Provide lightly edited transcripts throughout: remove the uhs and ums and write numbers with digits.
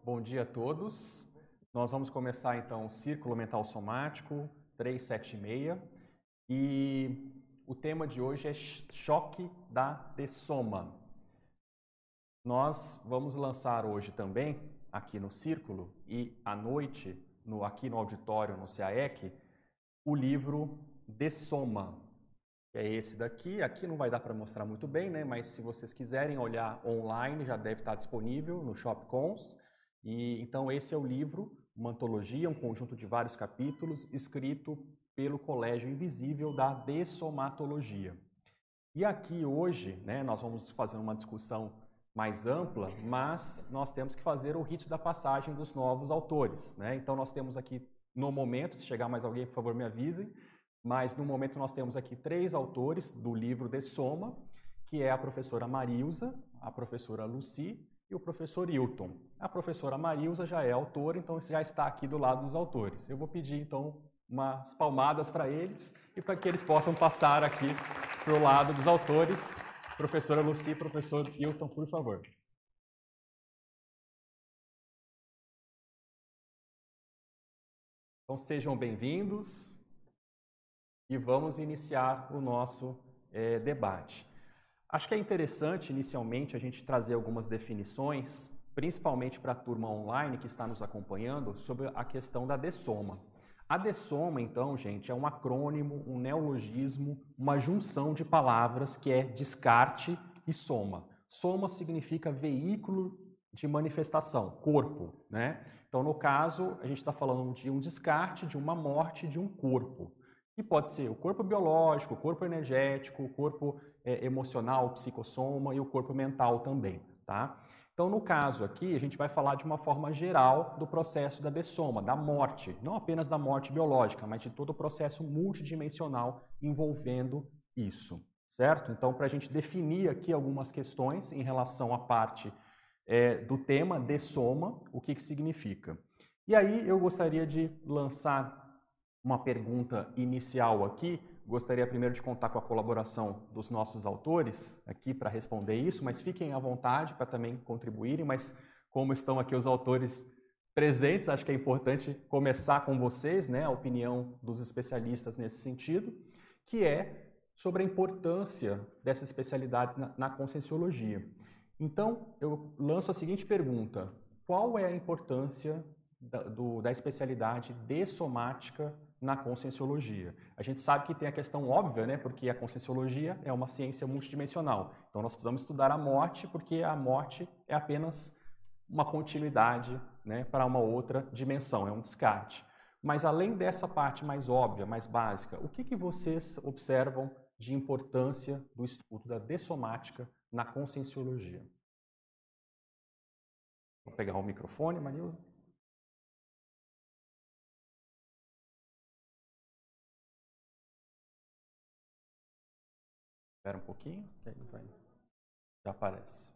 Bom dia a todos. Nós vamos começar então o Círculo Mental Somático 376 e o tema de hoje é choque da dessoma. Nós vamos lançar hoje também, aqui no Círculo e à noite, aqui no auditório, no CAEC, o livro Dessoma, que é esse daqui. Aqui não vai dar para mostrar muito bem, né? Mas se vocês quiserem olhar online, já deve estar disponível no Shopcons. E então esse é o livro, uma antologia, um conjunto de vários capítulos, escrito pelo Colégio Invisível da Dessomatologia. E aqui hoje, né, nós vamos fazer uma discussão mais ampla, mas nós temos que fazer o rito da passagem dos novos autores, né? Então nós temos aqui, no momento, se chegar mais alguém, por favor, me avisem, mas no momento nós temos aqui 3 autores do livro Dessoma, que é a professora Marilza, a professora Lucy e o professor Hilton. A professora Marilza já é autora, então já está aqui do lado dos autores. Eu vou pedir, então, umas palmadas para eles e para que eles possam passar aqui para o lado dos autores. Professora Lucy, professor Hilton, por favor. Então, sejam bem-vindos e vamos iniciar o nosso debate. Acho que é interessante, inicialmente, a gente trazer algumas definições, principalmente para a turma online que está nos acompanhando, sobre a questão da dessoma. A dessoma, então, gente, é um acrônimo, um neologismo, uma junção de palavras que é descarte e soma. Soma significa veículo de manifestação, corpo, né? Então, no caso, a gente está falando de um descarte, de uma morte de um corpo. E pode ser o corpo biológico, o corpo energético, o corpo emocional, o psicossoma e o corpo mental também, tá? Então, no caso aqui, a gente vai falar de uma forma geral do processo da dessoma, da morte, não apenas da morte biológica, mas de todo o processo multidimensional envolvendo isso, certo? Então, para a gente definir aqui algumas questões em relação à parte do tema dessoma, o que significa. E aí eu gostaria de lançar uma pergunta inicial aqui. Gostaria primeiro de contar com a colaboração dos nossos autores aqui para responder isso, mas fiquem à vontade para também contribuírem, mas como estão aqui os autores presentes, acho que é importante começar com vocês, né, a opinião dos especialistas nesse sentido, que é sobre a importância dessa especialidade na conscienciologia. Então, eu lanço a seguinte pergunta: qual é a importância da especialidade dessomática na conscienciologia? A gente sabe que tem a questão óbvia, né? Porque a conscienciologia é uma ciência multidimensional. Então, nós precisamos estudar a morte, porque a morte é apenas uma continuidade, né, para uma outra dimensão, é um descarte. Mas, além dessa parte mais óbvia, mais básica, o que vocês observam de importância do estudo da dessomática na conscienciologia? Vou pegar o microfone, Marilza. Espera um pouquinho, que aí já aparece.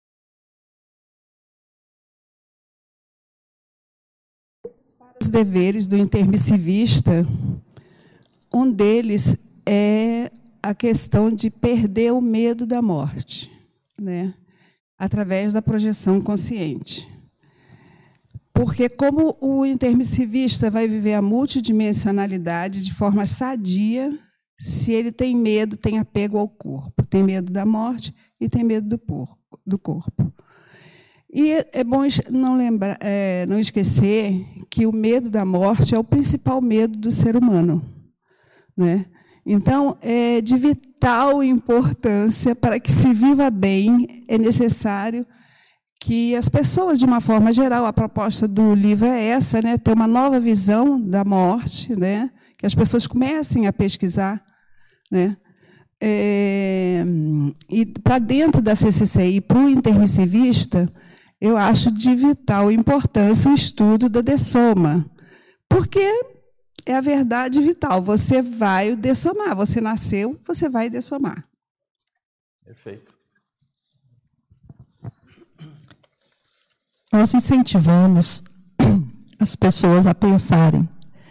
Os deveres do intermissivista, um deles é a questão de perder o medo da morte, né? Através da projeção consciente. Porque como o intermissivista vai viver a multidimensionalidade de forma sadia, se ele tem medo, tem apego ao corpo, tem medo da morte e tem medo do corpo. E é bom não esquecer que o medo da morte é o principal medo do ser humano, né? Então, é de vital importância para que se viva bem, é necessário que as pessoas, de uma forma geral, a proposta do livro é essa, né? Ter uma nova visão da morte, né? Que as pessoas comecem a pesquisar, né? E para dentro da CCCI, para o intermissivista, eu acho de vital importância o estudo da dessoma, porque é a verdade vital. Você vai dessomar, você nasceu, você vai dessomar. Perfeito. Nós incentivamos as pessoas a pensarem.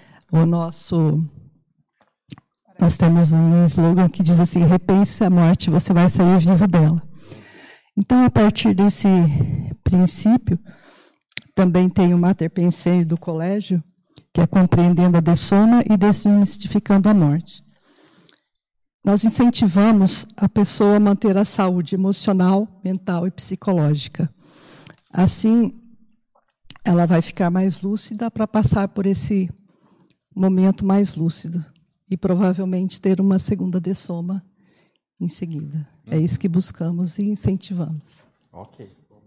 Nós temos um slogan que diz assim: repense a morte, você vai sair vivo dela. Então, a partir desse princípio, Também tem o Mater Pensei do colégio, que é Compreendendo a Dessoma e Desmistificando a Morte. Nós incentivamos a pessoa a manter a saúde emocional, mental e psicológica. Assim, ela vai ficar mais lúcida para passar por esse momento mais lúcido e provavelmente ter uma segunda dessoma em seguida. É isso que buscamos e incentivamos. Ok.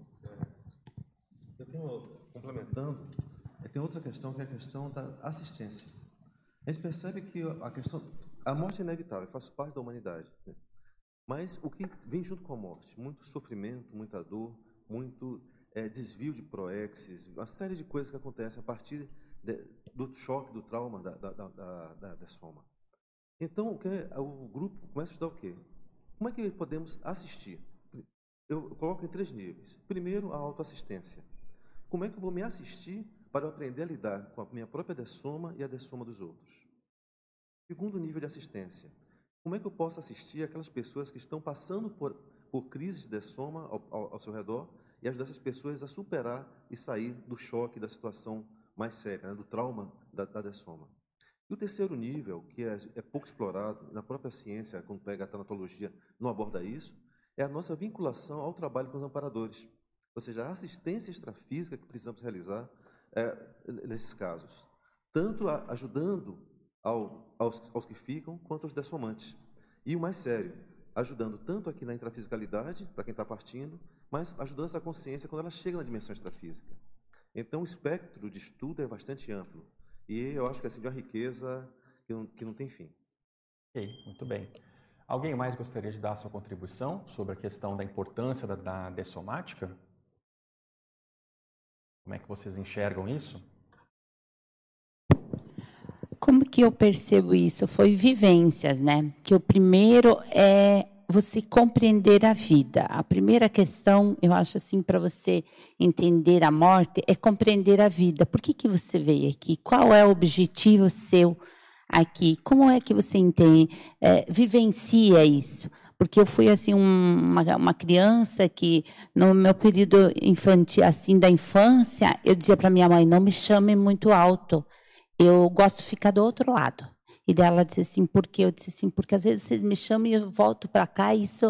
Complementando, tem outra questão, que é a questão da assistência. A gente percebe que a morte é inevitável, faz parte da humanidade, né? Mas o que vem junto com a morte? Muito sofrimento, muita dor, muito desvio de proexes, uma série de coisas que acontecem a partir do choque, do trauma da dessoma. Então, o grupo começa a estudar o quê? Como é que podemos assistir? Eu coloco em 3 níveis. Primeiro, a autoassistência. Como é que eu vou me assistir para eu aprender a lidar com a minha própria dessoma e a dessoma dos outros? Segundo nível de assistência. Como é que eu posso assistir aquelas pessoas que estão passando por crises de dessoma ao seu redor e ajudar essas pessoas a superar e sair do choque da situação mais séria, né, do trauma da dessoma? E o terceiro nível, que é pouco explorado, na própria ciência, quando pega a tanatologia, não aborda isso, é a nossa vinculação ao trabalho com os amparadores. Ou seja, a assistência extrafísica que precisamos realizar nesses casos. Tanto ajudando aos que ficam, quanto aos dessomantes. E o mais sério, ajudando tanto aqui na intrafisicalidade, para quem está partindo, mas ajudando essa consciência quando ela chega na dimensão extrafísica. Então, o espectro de estudo é bastante amplo. E eu acho que é assim, de uma riqueza que não tem fim. Ok, muito bem. Alguém mais gostaria de dar a sua contribuição sobre a questão da importância da dessomática? Como é que vocês enxergam isso? Como que eu percebo isso? Foi vivências, né? Que o primeiro é você compreender a vida. A primeira questão, eu acho assim, para você entender a morte, é compreender a vida. Por que você veio aqui? Qual é o objetivo seu aqui? Como é que você entende, vivencia isso? Porque eu fui assim uma criança que no meu período infantil, assim da infância, eu dizia para minha mãe: não me chame muito alto, eu gosto de ficar do outro lado. E dela disse assim: por quê? Eu disse assim: porque às vezes vocês me chamam e eu volto para cá, e isso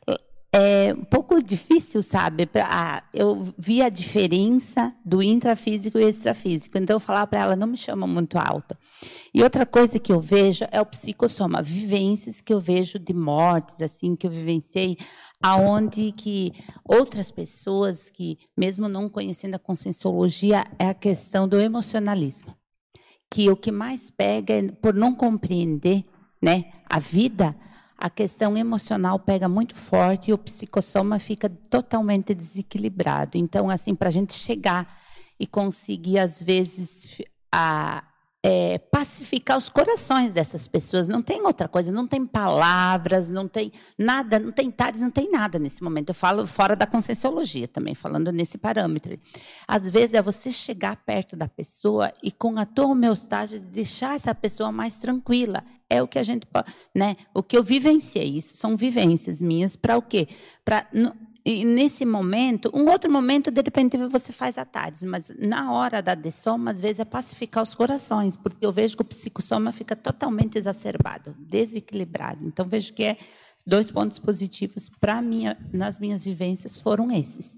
é um pouco difícil, sabe? Eu vi a diferença do intrafísico e extrafísico. Então, eu falava para ela: não me chama muito alto. E outra coisa que eu vejo é o psicossoma, vivências que eu vejo de mortes, assim, que eu vivenciei, aonde que outras pessoas que, mesmo não conhecendo a conscienciologia, é a questão do emocionalismo. Que o que mais pega é, por não compreender, né, a vida, a questão emocional pega muito forte e o psicossoma fica totalmente desequilibrado. Então, assim, para a gente chegar e conseguir, às vezes, pacificar os corações dessas pessoas, não tem outra coisa, não tem palavras, não tem nada, não tem tares, não tem nada nesse momento. Eu falo fora da conscienciologia também, falando nesse parâmetro. Às vezes é você chegar perto da pessoa e com a tua homeostase deixar essa pessoa mais tranquila. É o que a gente pode, né? O que eu vivenciei, isso são vivências minhas, para o quê? E nesse momento, um outro momento, de repente, você faz atares, mas na hora da dessoma, às vezes, é pacificar os corações, porque eu vejo que o psicossoma fica totalmente exacerbado, desequilibrado. Então, vejo que 2 pontos positivos para nas minhas vivências foram esses.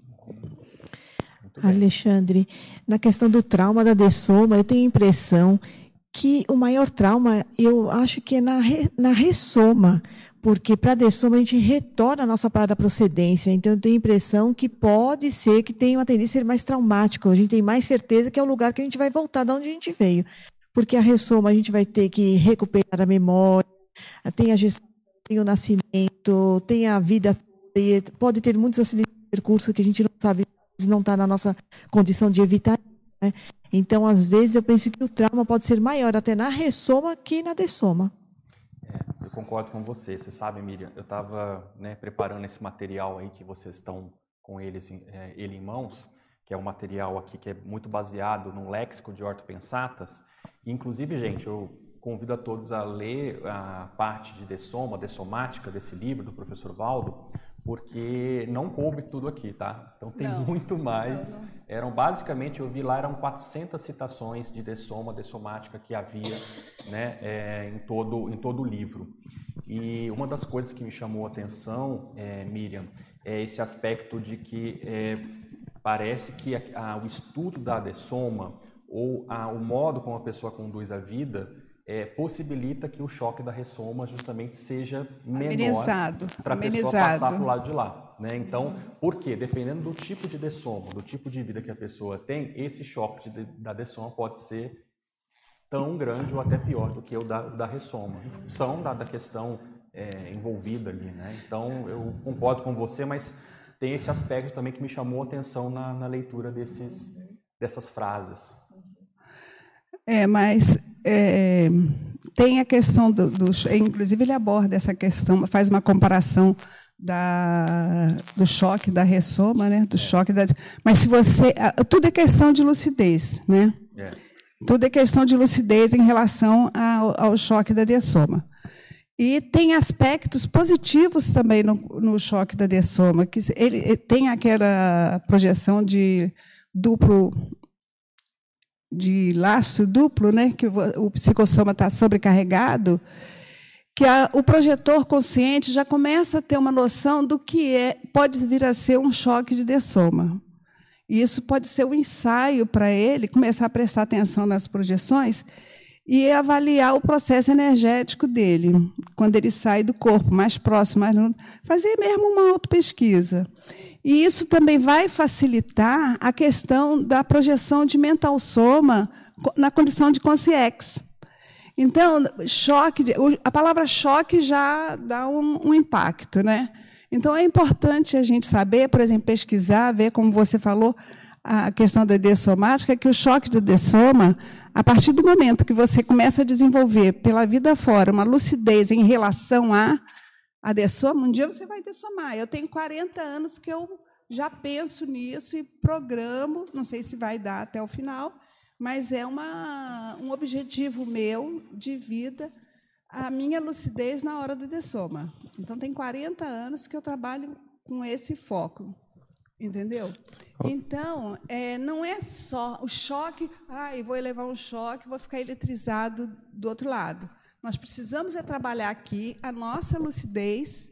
Alexandre, na questão do trauma da dessoma, eu tenho a impressão que o maior trauma, eu acho que é na ressoma, porque para a dessoma a gente retorna a nossa parada procedência. Então, eu tenho a impressão que pode ser que tenha uma tendência a ser mais traumático. A gente tem mais certeza que é o lugar que a gente vai voltar de onde a gente veio. Porque a ressoma a gente vai ter que recuperar a memória, tem a gestação, tem o nascimento, tem a vida, pode ter muitos acidentes de percurso que a gente não sabe, não está na nossa condição de evitar, né? Então, às vezes, eu penso que o trauma pode ser maior até na ressoma que na dessoma. Eu concordo com você. Você sabe, Miriam, eu estava preparando esse material aí que vocês estão com ele em mãos, que é um material aqui que é muito baseado no léxico de ortopensatas. Inclusive, gente, eu convido a todos a ler a parte de dessomática desse livro do professor Valdo, porque não coube tudo aqui, tá? Então tem muito mais Basicamente, eu vi lá, eram 400 citações de dessoma, dessomática que havia, né, em todo o livro. E uma das coisas que me chamou a atenção, Miriam, é esse aspecto de que parece que o estudo da dessoma ou o modo como a pessoa conduz a vida possibilita que o choque da ressoma justamente seja menor para a pessoa passar para o lado de lá, né? Então, por quê? Dependendo do tipo de dessoma, do tipo de vida que a pessoa tem, esse choque da dessoma pode ser tão grande ou até pior do que o da ressoma, em função da questão envolvida ali, né? Então, eu concordo com você, mas tem esse aspecto também que me chamou a atenção na leitura dessas frases. Mas tem a questão inclusive ele aborda essa questão, faz uma comparação do choque da ressoma, né? Do choque mas se você, tudo é questão de lucidez, né? Tudo é questão de lucidez em relação ao choque da dessoma. E tem aspectos positivos também no choque da dessoma, que ele tem aquela projeção de laço duplo, né, que o psicossoma está sobrecarregado, que o projetor consciente já começa a ter uma noção do que pode vir a ser um choque de dessoma. E isso pode ser um ensaio para ele começar a prestar atenção nas projeções e avaliar o processo energético dele, quando ele sai do corpo, mais próximo, fazer mesmo uma autopesquisa. E isso também vai facilitar a questão da projeção de mental soma na condição de consciex. Então, a palavra choque já dá um impacto, né? Então, é importante a gente saber, por exemplo, pesquisar, ver, como você falou, a questão da dessomática, que o choque da dessoma, a partir do momento que você começa a desenvolver pela vida fora uma lucidez em relação a dessoma, um dia você vai dessomar. Eu tenho 40 anos que eu já penso nisso e programo, não sei se vai dar até o final, mas é um objetivo meu de vida, a minha lucidez na hora da dessoma. Então, tem 40 anos que eu trabalho com esse foco, entendeu? Então, não é só o choque, vou levar um choque, vou ficar eletrizado do outro lado. Nós precisamos trabalhar aqui a nossa lucidez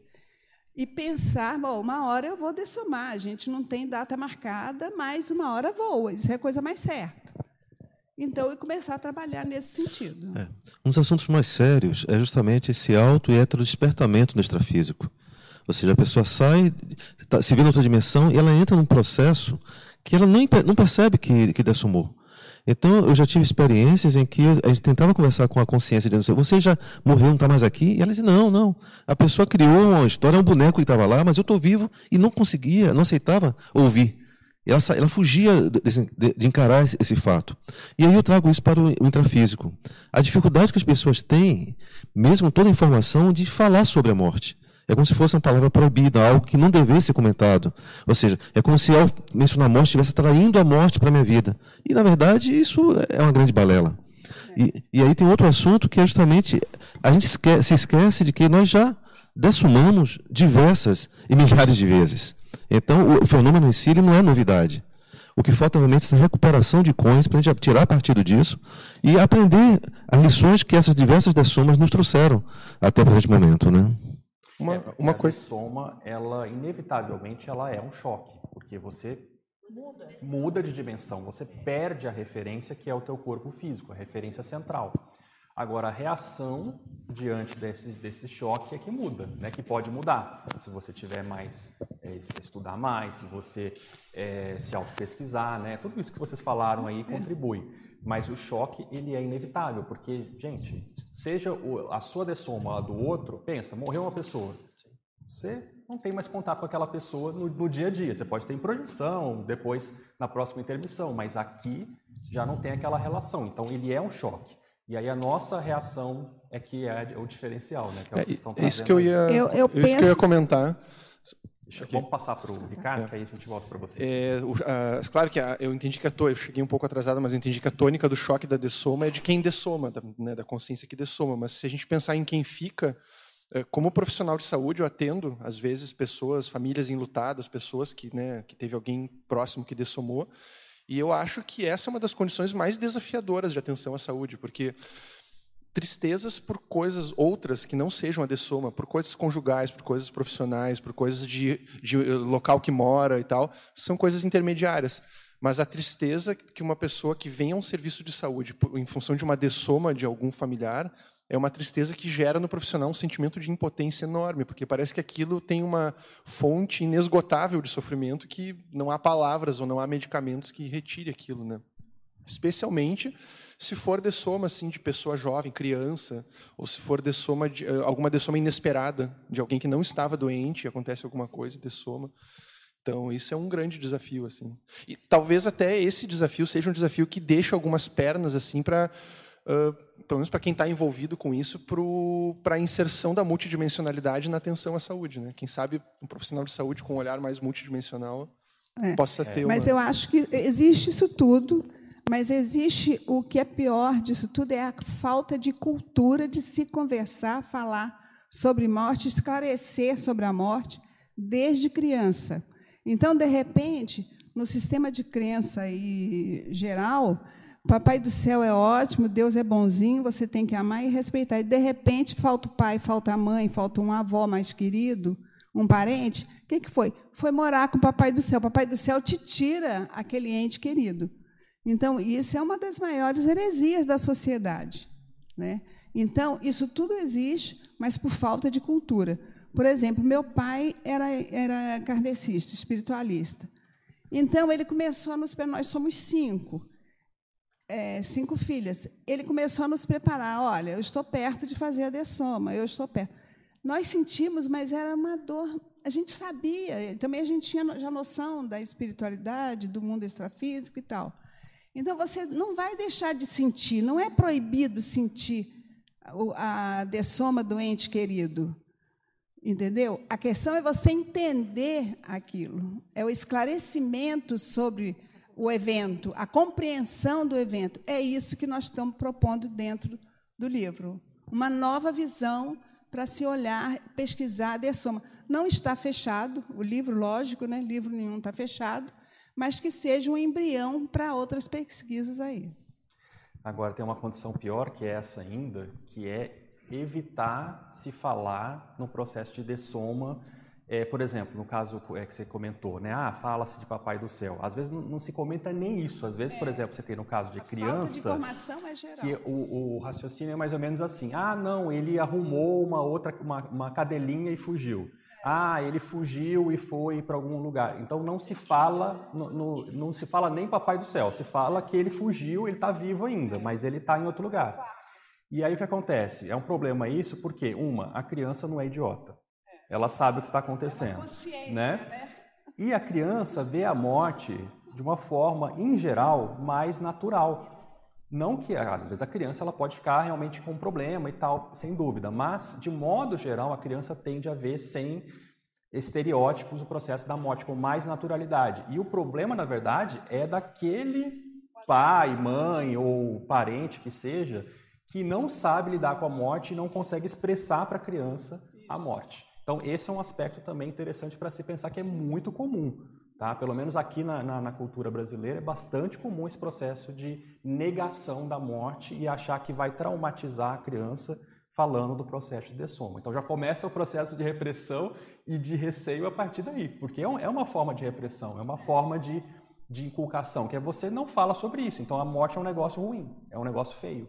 e pensar, uma hora eu vou dessomar, a gente não tem data marcada, mas uma hora voa, isso é a coisa mais certa. Então, eu começar a trabalhar nesse sentido. Um dos assuntos mais sérios é justamente esse auto e heterodespertamento no extrafísico. Ou seja, a pessoa sai, se vê em outra dimensão, e ela entra num processo que ela não percebe que dessomou. Então, eu já tive experiências em que a gente tentava conversar com a consciência, dizendo, você já morreu, não está mais aqui? E ela dizia, não. A pessoa criou uma história, um boneco que estava lá, mas eu estou vivo e não conseguia, não aceitava ouvir. Ela fugia de encarar esse fato. E aí eu trago isso para o intrafísico. A dificuldade que as pessoas têm, mesmo com toda a informação, de falar sobre a morte. É como se fosse uma palavra proibida, algo que não deveria ser comentado. Ou seja, é como se ao mencionar a morte estivesse traindo a morte para a minha vida. E, na verdade, isso é uma grande balela. E aí tem outro assunto que é justamente, a gente se esquece de que nós já dessomamos diversas e milhares de vezes. Então, o fenômeno em si ele não é novidade. O que falta realmente é essa recuperação de coins para a gente tirar partido disso e aprender as lições que essas diversas dessomas nos trouxeram até o presente momento, né? Uma coisa, a dessoma, ela inevitavelmente ela é um choque, porque você muda de dimensão, você perde a referência que é o teu corpo físico, a referência central. Agora, a reação diante desse choque é que muda, né? Que pode mudar. Se você tiver mais, estudar mais, se você se autopesquisar, né? Tudo isso que vocês falaram aí contribui. Mas o choque, ele é inevitável, porque, gente, seja a sua dessoma, a do outro, pensa, morreu uma pessoa. Você não tem mais contato com aquela pessoa no dia a dia. Você pode ter em projeção, depois na próxima intermissão, mas aqui já não tem aquela relação. Então, ele é um choque. E aí a nossa reação é que é o diferencial, né? Que vocês estão trazendo. Isso que eu ia comentar. Vamos passar para o Ricardo, que aí a gente volta para você. Claro que eu entendi que eu cheguei um pouco atrasado, mas eu entendi que a tônica do choque da dessoma é de quem dessoma, da consciência que dessoma. Mas se a gente pensar em quem fica, Como profissional de saúde, eu atendo, às vezes, pessoas, famílias enlutadas, pessoas que teve alguém próximo que dessomou, e eu acho que essa é uma das condições mais desafiadoras de atenção à saúde, porque tristezas por coisas outras que não sejam a dessoma, por coisas conjugais, por coisas profissionais, por coisas de local que mora e tal, são coisas intermediárias. Mas a tristeza que uma pessoa que vem a um serviço de saúde em função de uma dessoma de algum familiar é uma tristeza que gera no profissional um sentimento de impotência enorme, porque parece que aquilo tem uma fonte inesgotável de sofrimento que não há palavras ou não há medicamentos que retire aquilo, né? Especialmente se for dessoma assim, de pessoa jovem, criança, ou se for dessoma alguma dessoma inesperada, de alguém que não estava doente, acontece alguma coisa e dessoma. Então, isso é um grande desafio, assim. E talvez até esse desafio seja um desafio que deixa algumas pernas, assim, para, pelo menos para quem está envolvido com isso, para a inserção da multidimensionalidade na atenção à saúde, né? Quem sabe um profissional de saúde com um olhar mais multidimensional possa ter Mas eu acho que existe isso tudo, mas existe o que é pior disso tudo, é a falta de cultura de se conversar, falar sobre morte, esclarecer sobre a morte desde criança. Então, de repente, no sistema de crença aí, geral, Papai do Céu é ótimo, Deus é bonzinho, você tem que amar e respeitar. E, de repente, falta o pai, falta a mãe, falta um avô mais querido, um parente. O que foi? Foi morar com o Papai do Céu. O Papai do Céu te tira aquele ente querido. Então, isso é uma das maiores heresias da sociedade, né? Então, isso tudo existe, mas por falta de cultura. Por exemplo, meu pai era kardecista, espiritualista. Então, ele começou a nos preparar, nós somos 5 filhas. Ele começou a nos preparar, olha, eu estou perto de fazer a dessoma, eu estou perto. Nós sentimos, mas era uma dor, a gente sabia, também a gente tinha já noção da espiritualidade, do mundo extrafísico e tal. Então, você não vai deixar de sentir, não é proibido sentir a dessoma do ente querido. Entendeu? A questão é você entender aquilo, é o esclarecimento sobre o evento, a compreensão do evento. É isso que nós estamos propondo dentro do livro. Uma nova visão para se olhar, pesquisar a dessoma. Não está fechado, o livro, lógico, né? Livro nenhum está fechado, mas que seja um embrião para outras pesquisas aí. Agora, tem uma condição pior que essa ainda, que é evitar se falar no processo de dessoma. Por exemplo, no caso que você comentou, né? Fala-se de Papai do Céu. Às vezes não se comenta nem isso. Às vezes, por exemplo, você tem no caso de criança, falta de informação é geral. Que o raciocínio é mais ou menos assim: não, ele arrumou uma cadelinha e fugiu. Ele fugiu e foi para algum lugar. Então não se fala, não se fala nem Papai do Céu. Se fala que ele fugiu, ele está vivo ainda, mas ele está em outro lugar. E aí o que acontece? É um problema isso porque, a criança não é idiota. Ela sabe o que está acontecendo. Né? E a criança vê a morte de uma forma, em geral, mais natural. Não que, às vezes, a criança ela pode ficar realmente com um problema e tal, sem dúvida. Mas, de modo geral, a criança tende a ver sem estereótipos o processo da morte, com mais naturalidade. E o problema, na verdade, é daquele pai, mãe ou parente que seja, que não sabe lidar com a morte e não consegue expressar para a criança a morte. Então, esse é um aspecto também interessante para se pensar que é muito comum. Tá? Pelo menos aqui na cultura brasileira é bastante comum esse processo de negação da morte e achar que vai traumatizar a criança falando do processo de dessoma. Então, já começa o processo de repressão e de receio a partir daí, porque é uma forma de repressão, é uma forma de inculcação, que é você não fala sobre isso. Então, a morte é um negócio ruim, é um negócio feio.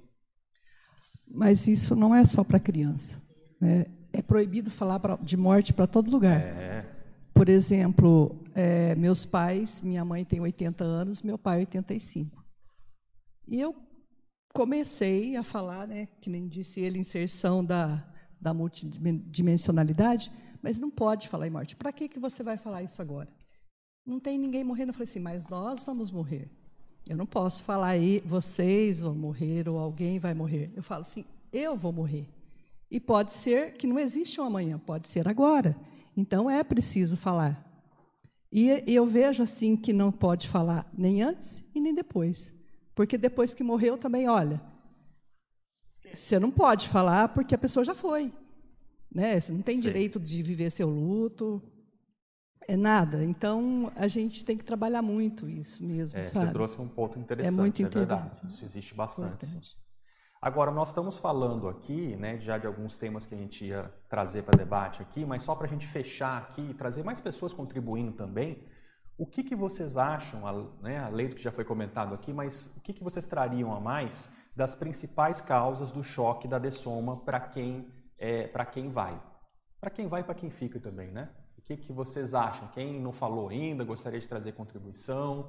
Mas isso não é só para criança. É proibido falar de morte para todo lugar. Por exemplo, meus pais, minha mãe tem 80 anos, meu pai 85. E eu comecei a falar, né, que nem disse ele, inserção da multidimensionalidade, mas não pode falar em morte. Para que você vai falar isso agora? Não tem ninguém morrendo. Eu falei assim, mas nós vamos morrer. Eu não posso falar aí, vocês vão morrer ou alguém vai morrer. Eu falo assim, eu vou morrer. E pode ser que não existe um amanhã, pode ser agora. Então, é preciso falar. E eu vejo assim que não pode falar nem antes e nem depois. Porque depois que morreu também, olha, você não pode falar porque a pessoa já foi. né? Você não tem direito de viver seu luto. É nada. Então, a gente tem que trabalhar muito isso mesmo, sabe? Você trouxe um ponto interessante, é muito verdade. Isso existe bastante. Importante. Agora, nós estamos falando aqui, né, já de alguns temas que a gente ia trazer para debate aqui, mas só para a gente fechar aqui e trazer mais pessoas contribuindo também, o que vocês acham, né, além do que já foi comentado aqui, mas o que vocês trariam a mais das principais causas do choque da dessoma para quem vai? Para quem vai e para quem fica também, né? O que vocês acham? Quem não falou ainda, gostaria de trazer contribuição?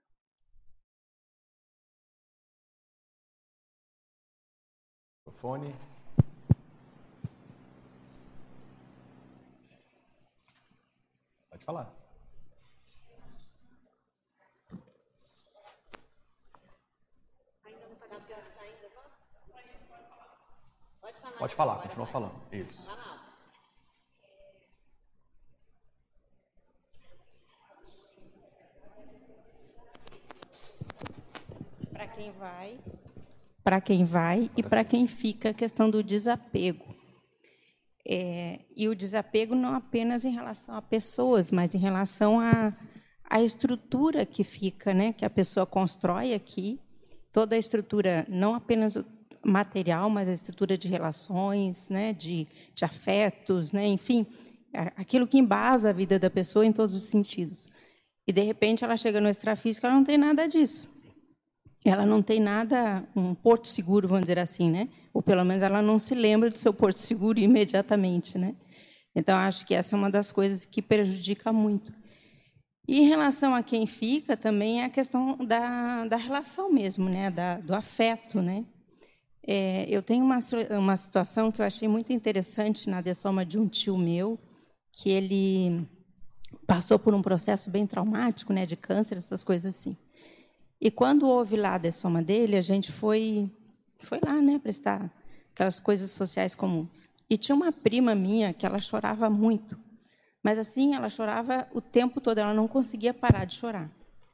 Microfone. Pode falar. Pode falar, continua falando. Isso. Para quem vai e para quem fica, a questão do desapego. E o desapego não apenas em relação a pessoas, mas em relação à estrutura que fica, né, que a pessoa constrói aqui, toda a estrutura, não apenas material, mas a estrutura de relações, né, de afetos, né, enfim, aquilo que embasa a vida da pessoa em todos os sentidos. E, de repente, ela chega no extrafísico, ela não tem nada disso. Ela não tem nada, um porto seguro, vamos dizer assim, né? Ou, pelo menos, ela não se lembra do seu porto seguro imediatamente, né? Então, acho que essa é uma das coisas que prejudica muito. E, em relação a quem fica, também é a questão da relação mesmo, né? Do afeto, né? Eu tenho uma situação que eu achei muito interessante na dessoma de um tio meu, que ele passou por um processo bem traumático, né? De câncer, essas coisas assim. E quando houve lá a dessoma dele, a gente foi lá, né, prestar aquelas coisas sociais comuns. E tinha uma prima minha que ela chorava muito. Mas, assim, ela chorava o tempo todo, ela não conseguia parar de chorar.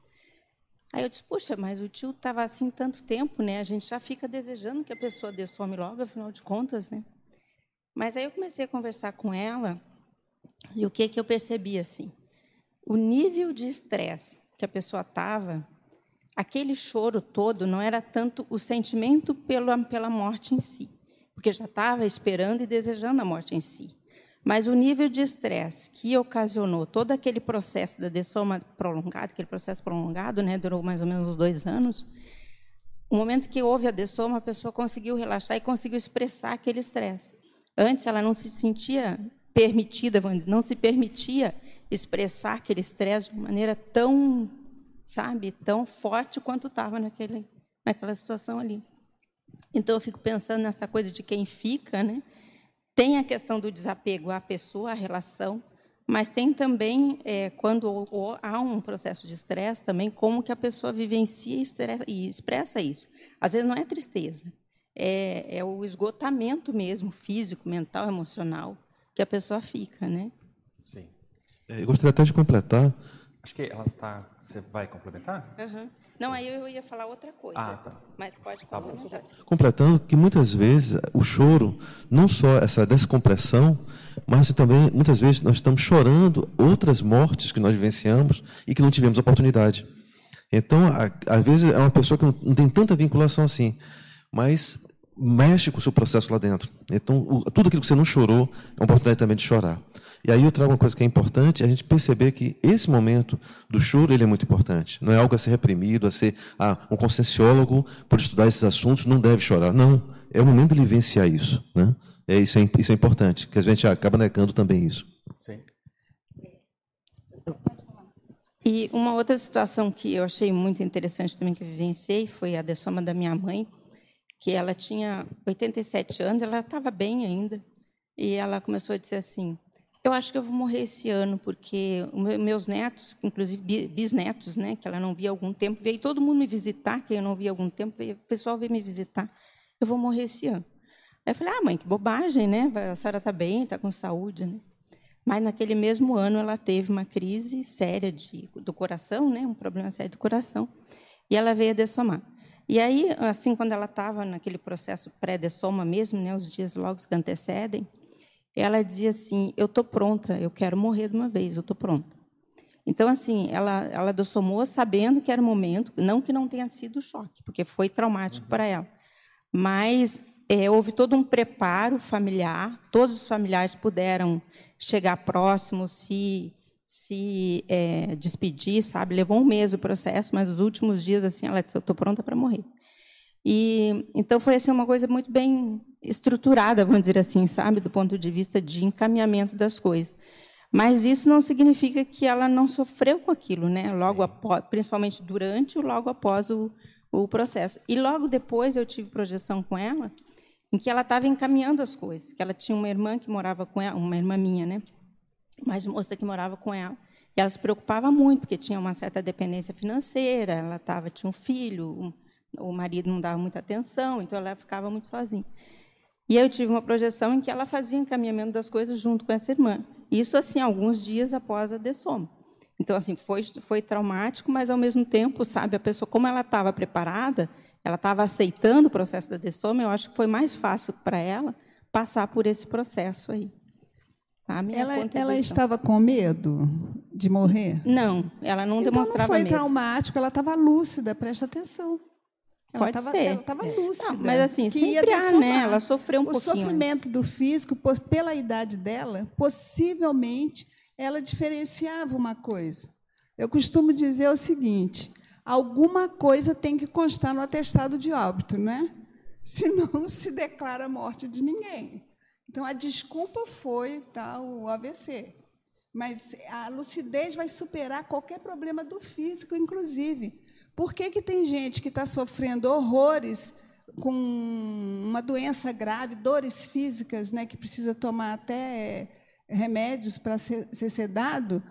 Aí eu disse, puxa, mas o tio estava assim tanto tempo, né? A gente já fica desejando que a pessoa dessome logo, afinal de contas, né? Mas aí eu comecei a conversar com ela, e o que eu percebi, assim? O nível de estresse que a pessoa estava, aquele choro todo não era tanto o sentimento pela morte em si, porque já estava esperando e desejando a morte em si. Mas o nível de estresse que ocasionou todo aquele processo da dessoma prolongada, aquele processo prolongado, né, durou mais ou menos uns 2 anos, o momento que houve a dessoma, a pessoa conseguiu relaxar e conseguiu expressar aquele estresse. Antes, ela não se sentia permitida, vamos dizer, não se permitia expressar aquele estresse de maneira tão, sabe, tão forte quanto estava naquela situação ali. Então, eu fico pensando nessa coisa de quem fica, né? Tem a questão do desapego à pessoa, à relação, mas tem também, quando há um processo de estresse, também como que a pessoa vivencia e expressa isso. Às vezes não é tristeza, é o esgotamento mesmo, físico, mental, emocional, que a pessoa fica, né? Sim. Eu gostaria até de completar. Acho que ela está... Você vai complementar? Uhum. Não, aí eu ia falar outra coisa. Tá. Mas pode complementar. Completando que muitas vezes o choro, não só essa descompressão, mas também muitas vezes nós estamos chorando outras mortes que nós vivenciamos e que não tivemos oportunidade. Então, às vezes é uma pessoa que não tem tanta vinculação assim, mas mexe com o seu processo lá dentro. Então, tudo aquilo que você não chorou é uma oportunidade também de chorar. E aí eu trago uma coisa que é importante, a gente perceber que esse momento do choro ele é muito importante. Não é algo a ser reprimido, a ser um conscienciólogo, por estudar esses assuntos, não deve chorar. Não, é o momento de vivenciar isso. Né? Isso é importante, porque a gente acaba negando também isso. Sim. E uma outra situação que eu achei muito interessante também, que eu vivenciei, foi a dessoma da minha mãe, que ela tinha 87 anos, ela estava bem ainda, e ela começou a dizer assim, eu acho que eu vou morrer esse ano, porque meus netos, inclusive bisnetos, né, que ela não via há algum tempo, veio todo mundo me visitar, que eu não via há algum tempo, o pessoal veio me visitar, eu vou morrer esse ano. Aí eu falei, mãe, que bobagem, né? A senhora está bem, está com saúde, né? Mas, naquele mesmo ano, ela teve uma crise séria do coração, né, um problema sério do coração, e ela veio a dessomar. E aí, assim, quando ela estava naquele processo pré-dessoma mesmo, né, os dias logo que antecedem, ela dizia assim: eu estou pronta, eu quero morrer de uma vez, eu estou pronta. Então, assim, ela dessomou sabendo que era o momento, não que não tenha sido choque, porque foi traumático para ela, mas houve todo um preparo familiar, todos os familiares puderam chegar próximos, se despedir, sabe? Levou um mês o processo, mas os últimos dias, assim, ela disse: eu estou pronta para morrer. E então foi assim uma coisa muito bem estruturada, vamos dizer assim, sabe, do ponto de vista de encaminhamento das coisas. Mas isso não significa que ela não sofreu com aquilo, né? Logo após, principalmente durante ou logo após o processo. E logo depois eu tive projeção com ela, em que ela estava encaminhando as coisas, que ela tinha uma irmã que morava com ela, uma irmã minha, né? Mais moça que morava com ela. E ela se preocupava muito, porque tinha uma certa dependência financeira, ela tinha um filho, o marido não dava muita atenção, então ela ficava muito sozinha. E eu tive uma projeção em que ela fazia o encaminhamento das coisas junto com essa irmã. Isso, assim, alguns dias após a dessoma. Então, assim, foi traumático, mas, ao mesmo tempo, sabe, a pessoa, como ela estava preparada, ela estava aceitando o processo da dessoma, eu acho que foi mais fácil para ela passar por esse processo aí. Tá? Ela estava com medo de morrer? Não, ela não então demonstrava não foi medo. traumático, ela estava lúcida, preste atenção. Ela estava lúcida. Não, mas, assim, sempre há, né? Ela sofreu um pouquinho. O sofrimento do físico, pela idade dela, possivelmente, ela diferenciava uma coisa. Eu costumo dizer o seguinte: alguma coisa tem que constar no atestado de óbito, né? Senão não se declara a morte de ninguém. Então, a desculpa foi o AVC. Mas a lucidez vai superar qualquer problema do físico, inclusive. Por que tem gente que está sofrendo horrores com uma doença grave, dores físicas, né, que precisa tomar até remédios para ser sedado,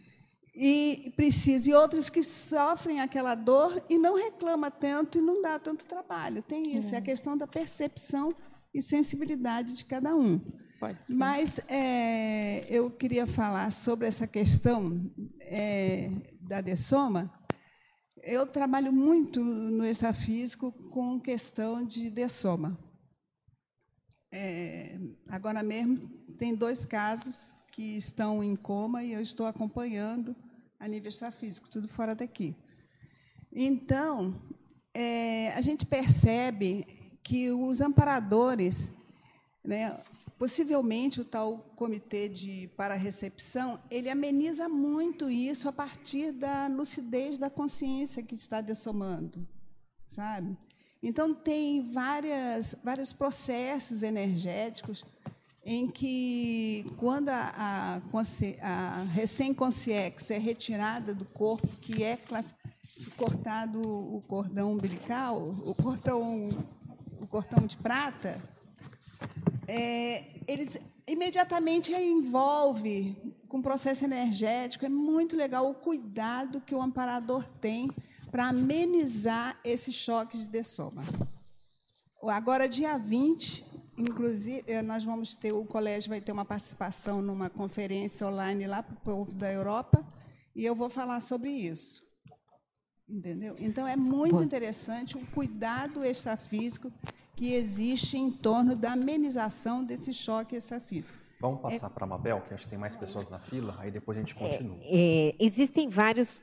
e outros que sofrem aquela dor e não reclama tanto e não dá tanto trabalho? Tem isso, é a questão da percepção e sensibilidade de cada um. Pode ser. Mas eu queria falar sobre essa questão da dessoma. Eu trabalho muito no extrafísico com questão de dessoma. Agora mesmo, tem 2 casos que estão em coma e eu estou acompanhando a nível extrafísico, tudo fora daqui. Então, a gente percebe que os amparadores, né, possivelmente o tal comitê para recepção, ele ameniza muito isso a partir da lucidez da consciência que está dessomando, sabe? Então, tem vários processos energéticos em que, quando a recém-consciex é retirada do corpo, que é cortado o cordão umbilical, o cordão de prata, eles imediatamente envolve com o processo energético. É muito legal o cuidado que o amparador tem para amenizar esse choque de dessoma. Agora, dia 20, inclusive, o colégio vai ter uma participação numa conferência online lá para o povo da Europa, e eu vou falar sobre isso. Entendeu? Então, é muito interessante o cuidado extrafísico que existe em torno da amenização desse choque extrafísico. Vamos passar para a Mabel, que acho que tem mais pessoas na fila, aí depois a gente continua. Existem várias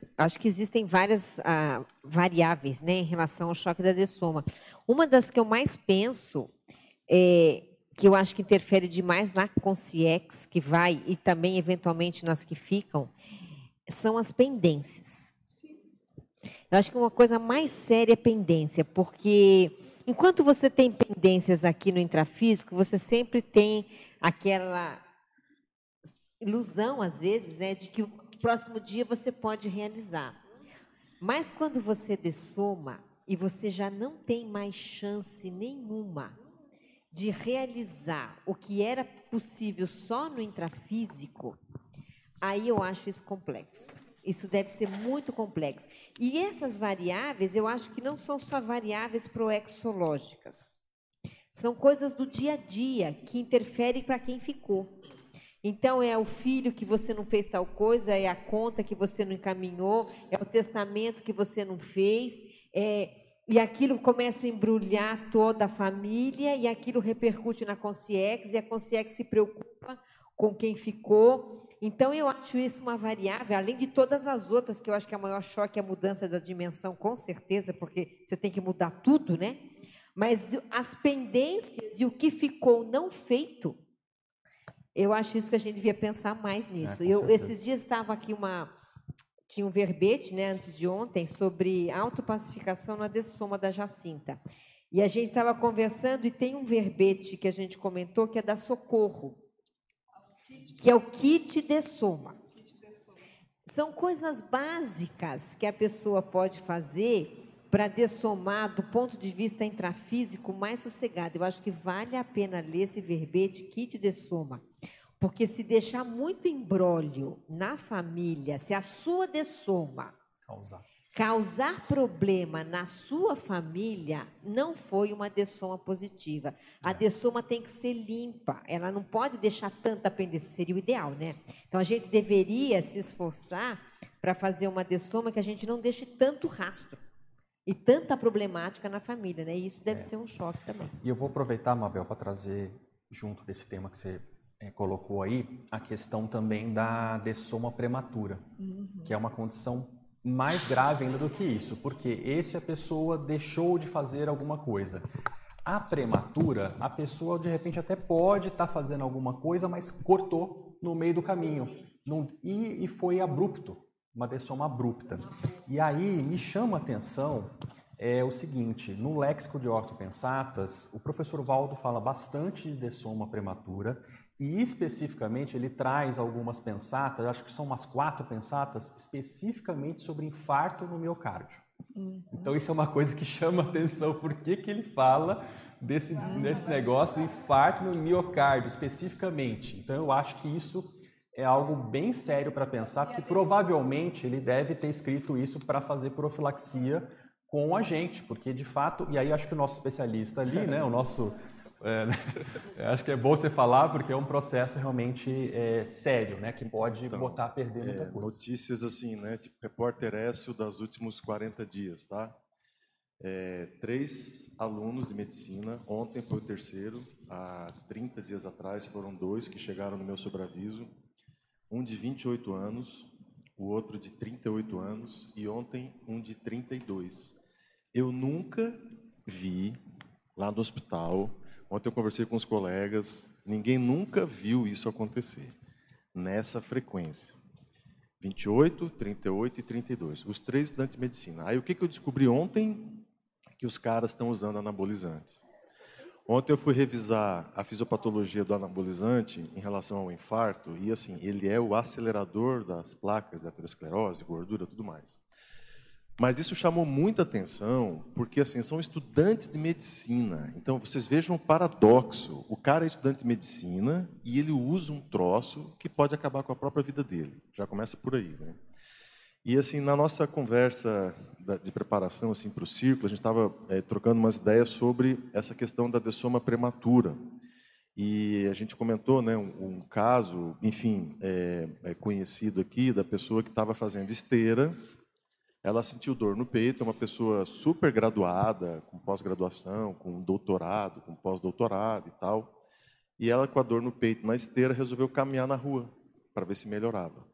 variáveis, né, em relação ao choque da dessoma. Uma das que eu mais penso, que eu acho que interfere demais na consciex, que vai, e também, eventualmente, nas que ficam, são as pendências. Eu acho que uma coisa mais séria é pendência, porque enquanto você tem pendências aqui no intrafísico, você sempre tem aquela ilusão, às vezes, né, de que o próximo dia você pode realizar. Mas quando você dessoma e você já não tem mais chance nenhuma de realizar o que era possível só no intrafísico, aí eu acho isso complexo. Isso deve ser muito complexo. E essas variáveis, eu acho que não são só variáveis proexológicas. São coisas do dia a dia que interferem para quem ficou. Então, é o filho que você não fez tal coisa, é a conta que você não encaminhou, é o testamento que você não fez, e aquilo começa a embrulhar toda a família, e aquilo repercute na consciex, e a consciex se preocupa com quem ficou. Então, eu acho isso uma variável, além de todas as outras, que eu acho que a maior choque é a mudança da dimensão, com certeza, porque você tem que mudar tudo, né? Mas as pendências e o que ficou não feito, eu acho isso que a gente devia pensar mais nisso. Esses dias estava aqui tinha um verbete, né, antes de ontem, sobre autopacificação na dessoma da Jacinta. E a gente estava conversando e tem um verbete que a gente comentou que é da Socorro, que é o kit dessoma. São coisas básicas que a pessoa pode fazer para dessomar do ponto de vista intrafísico mais sossegado. Eu acho que vale a pena ler esse verbete, kit dessoma. Porque se deixar muito imbróglio na família, se a sua dessoma causar problema na sua família, não foi uma dessoma positiva. A dessoma tem que ser limpa, ela não pode deixar tanta pendência, seria o ideal, né? Então, a gente deveria se esforçar para fazer uma dessoma que a gente não deixe tanto rastro e tanta problemática na família, né? E isso deve ser um choque também. E eu vou aproveitar, Mabel, para trazer, junto desse tema que você colocou aí, a questão também da dessoma prematura, que é uma condição mais grave ainda do que isso, porque a pessoa deixou de fazer alguma coisa. A prematura, a pessoa de repente até pode estar fazendo alguma coisa, mas cortou no meio do caminho e foi abrupto, uma dessoma abrupta. E aí me chama a atenção o seguinte, no léxico de ortopensatas, o professor Valdo fala bastante de dessoma prematura e especificamente ele traz algumas pensatas, acho que são umas 4 pensatas, especificamente sobre infarto no miocárdio. Então isso é uma coisa que chama a atenção, por que ele fala desse negócio do infarto no miocárdio especificamente. Então eu acho que isso é algo bem sério para pensar, porque provavelmente ele deve ter escrito isso para fazer profilaxia com a gente, porque de fato, e aí acho que o nosso especialista ali, né, o nosso... acho que é bom você falar, porque é um processo realmente sério, né, que pode botar a perder muita coisa. Notícias assim, né, tipo repórter Écio dos últimos 40 dias, tá? 3 alunos de medicina, ontem foi o terceiro, há 30 dias atrás foram 2 que chegaram no meu sobreaviso, um de 28 anos, o outro de 38 anos e ontem um de 32. Eu nunca vi lá no hospital, ontem eu conversei com os colegas, ninguém nunca viu isso acontecer, nessa frequência. 28, 38 e 32, os 3 estudantes de medicina. Aí o que eu descobri ontem? Que os caras estão usando anabolizantes. Ontem eu fui revisar a fisiopatologia do anabolizante em relação ao infarto, e assim, ele é o acelerador das placas de aterosclerose, gordura, tudo mais. Mas isso chamou muita atenção, porque assim, são estudantes de medicina. Então, vocês vejam o paradoxo. O cara é estudante de medicina e ele usa um troço que pode acabar com a própria vida dele. Já começa por aí, né? E assim, na nossa conversa de preparação assim, para o círculo, a gente estava trocando umas ideias sobre essa questão da dessoma prematura. E a gente comentou, né, um caso, enfim, conhecido aqui, da pessoa que estava fazendo esteira. Ela sentiu dor no peito, é uma pessoa super graduada, com pós-graduação, com doutorado, com pós-doutorado e tal. E ela, com a dor no peito na esteira, resolveu caminhar na rua para ver se melhorava.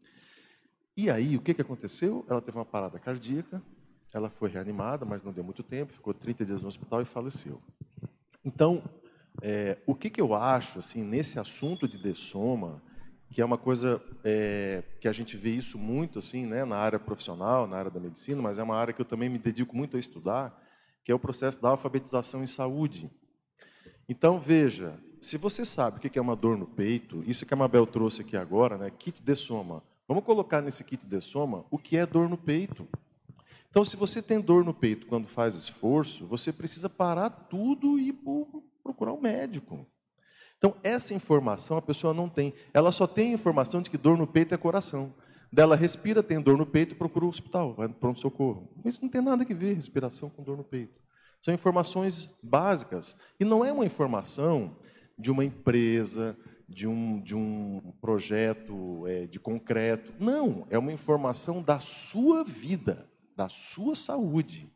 E aí, o que aconteceu? Ela teve uma parada cardíaca, ela foi reanimada, mas não deu muito tempo, ficou 30 dias no hospital e faleceu. Então, o que eu acho, assim, nesse assunto de dessoma, que é uma coisa que a gente vê isso muito assim, né, na área profissional, na área da medicina, mas é uma área que eu também me dedico muito a estudar, que é o processo da alfabetização em saúde. Então, veja, se você sabe o que é uma dor no peito, isso que a Mabel trouxe aqui agora, né, kit dessoma, vamos colocar nesse kit dessoma o que é dor no peito. Então, se você tem dor no peito quando faz esforço, você precisa parar tudo e procurar um médico. Então, essa informação a pessoa não tem. Ela só tem a informação de que dor no peito é coração. Dela respira, tem dor no peito, procura o hospital, vai no pronto-socorro. Isso não tem nada a ver, respiração com dor no peito. São informações básicas. E não é uma informação de uma empresa, de um projeto de concreto. Não, é uma informação da sua vida, da sua saúde,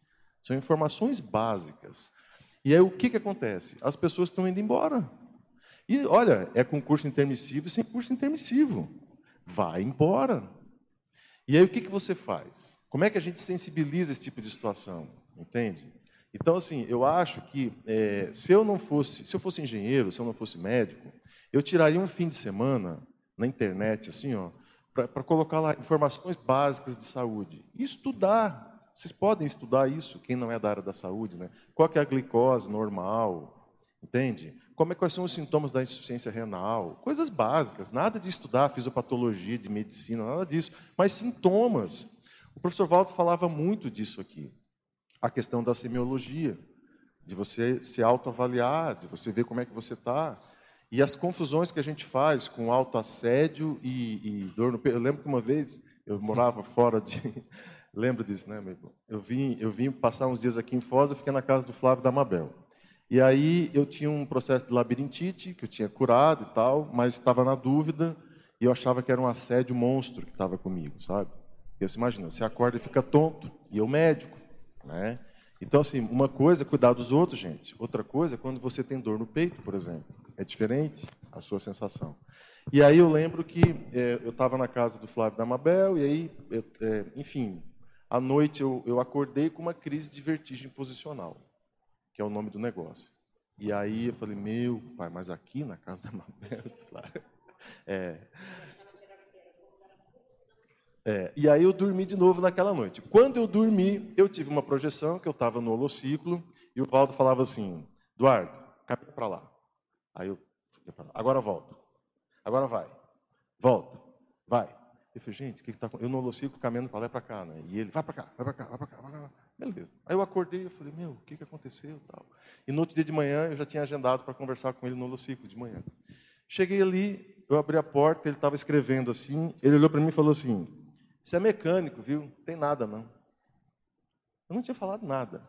São informações básicas. E aí o que acontece? As pessoas estão indo embora. E, olha, é com curso intermissivo e sem curso intermissivo. Vai embora. E aí o que você faz? Como é que a gente sensibiliza esse tipo de situação? Entende? Então, assim, eu acho que se eu fosse engenheiro, se eu não fosse médico, eu tiraria um fim de semana na internet, assim, ó, para colocar lá informações básicas de saúde. E estudar. Vocês podem estudar isso, quem não é da área da saúde, né? Qual que é a glicose normal, entende? Quais são os sintomas da insuficiência renal? Coisas básicas, nada de estudar fisiopatologia, de medicina, nada disso, mas sintomas. O professor Waldo falava muito disso aqui. A questão da semiologia, de você se autoavaliar, de você ver como é que você está. E as confusões que a gente faz com autoassédio e dor no peito. Eu lembro que uma vez eu morava fora de... Lembra disso, né, amigo? Eu vim passar uns dias aqui em Foz, eu fiquei na casa do Flávio da Mabel. E aí eu tinha um processo de labirintite, que eu tinha curado e tal, mas estava na dúvida, e eu achava que era um assédio monstro que estava comigo, sabe? Porque você imagina, você acorda e fica tonto, e eu médico, né? Então, assim, uma coisa é cuidar dos outros, gente. Outra coisa é quando você tem dor no peito, por exemplo. É diferente a sua sensação. E aí eu lembro que eu estava na casa do Flávio da Mabel, e aí, enfim... À noite, eu acordei com uma crise de vertigem posicional, que é o nome do negócio. E aí eu falei, meu pai, mas aqui na casa da Mabel... E aí eu dormi de novo naquela noite. Quando eu dormi, eu tive uma projeção, que eu estava no holociclo, e o Valdo falava assim, Eduardo, caminha para lá. Aí eu falei para lá, agora volta. Agora vai. Volta. Vai. Eu falei, gente, o que está acontecendo? Eu no holociclo caminhando para lá e para cá, né? E ele, vai para cá, vai para cá, vai para cá, vai para cá. Beleza. Aí eu acordei e falei, meu, o que aconteceu? Tal. E no outro dia de manhã, eu já tinha agendado para conversar com ele no holociclo de manhã. Cheguei ali, eu abri a porta, ele estava escrevendo assim, ele olhou para mim e falou assim, isso é mecânico, viu? Não tem nada, não. Eu não tinha falado nada.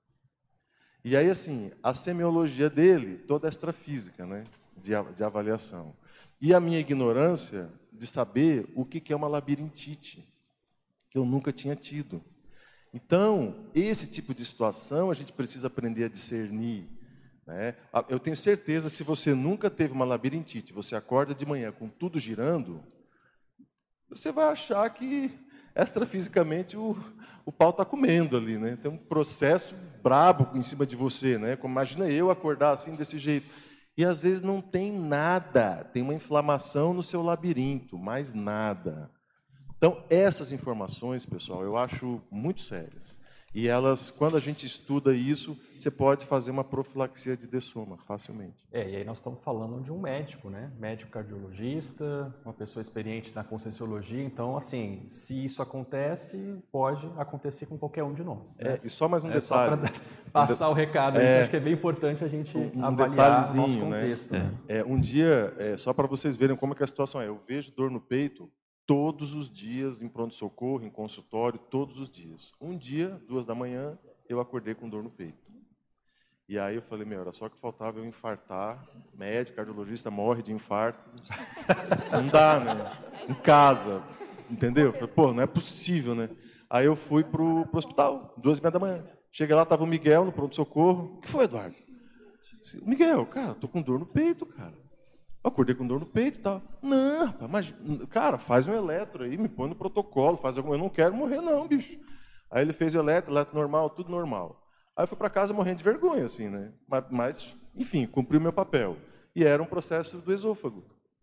E aí, assim, a semiologia dele, toda extrafísica, né? De avaliação. E a minha ignorância de saber o que é uma labirintite, que eu nunca tinha tido. Então, esse tipo de situação, a gente precisa aprender a discernir, né? Eu tenho certeza, se você nunca teve uma labirintite, você acorda de manhã com tudo girando, você vai achar que, extrafisicamente, o pau está comendo ali, né? Tem um processo brabo em cima de você, né? Como, imagina eu acordar assim, desse jeito. E, às vezes, não tem nada. Tem uma inflamação no seu labirinto, mais nada. Então, essas informações, pessoal, eu acho muito sérias. E elas, quando a gente estuda isso, você pode fazer uma profilaxia de dessoma, facilmente. E aí nós estamos falando de um médico, né? Médico cardiologista, uma pessoa experiente na conscienciologia. Então, assim, se isso acontece, pode acontecer com qualquer um de nós. Né? E só mais um detalhe. Só para passar o recado, acho que é bem importante a gente avaliar o nosso contexto. Né? Um dia, só para vocês verem como é que a situação é, eu vejo dor no peito todos os dias, em pronto-socorro, em consultório, todos os dias. Um dia, 2 da manhã, eu acordei com dor no peito. E aí eu falei, era só que faltava eu infartar. Médico, cardiologista morre de infarto. Não dá, né? Em casa, entendeu? Eu falei, não é possível, né? Aí eu fui pro hospital, 2h30 da manhã. Cheguei lá, estava o Miguel no pronto-socorro. O que foi, Eduardo? Miguel, cara, tô com dor no peito, cara. Eu acordei com dor no peito e tal. Não, rapaz, mas, cara, faz um eletro aí, me põe no protocolo, faz alguma... Eu não quero morrer não, bicho. Aí ele fez o eletro normal, tudo normal. Aí eu fui para casa morrendo de vergonha, assim, né? Mas, enfim, cumpri o meu papel. E era um processo do esôfago.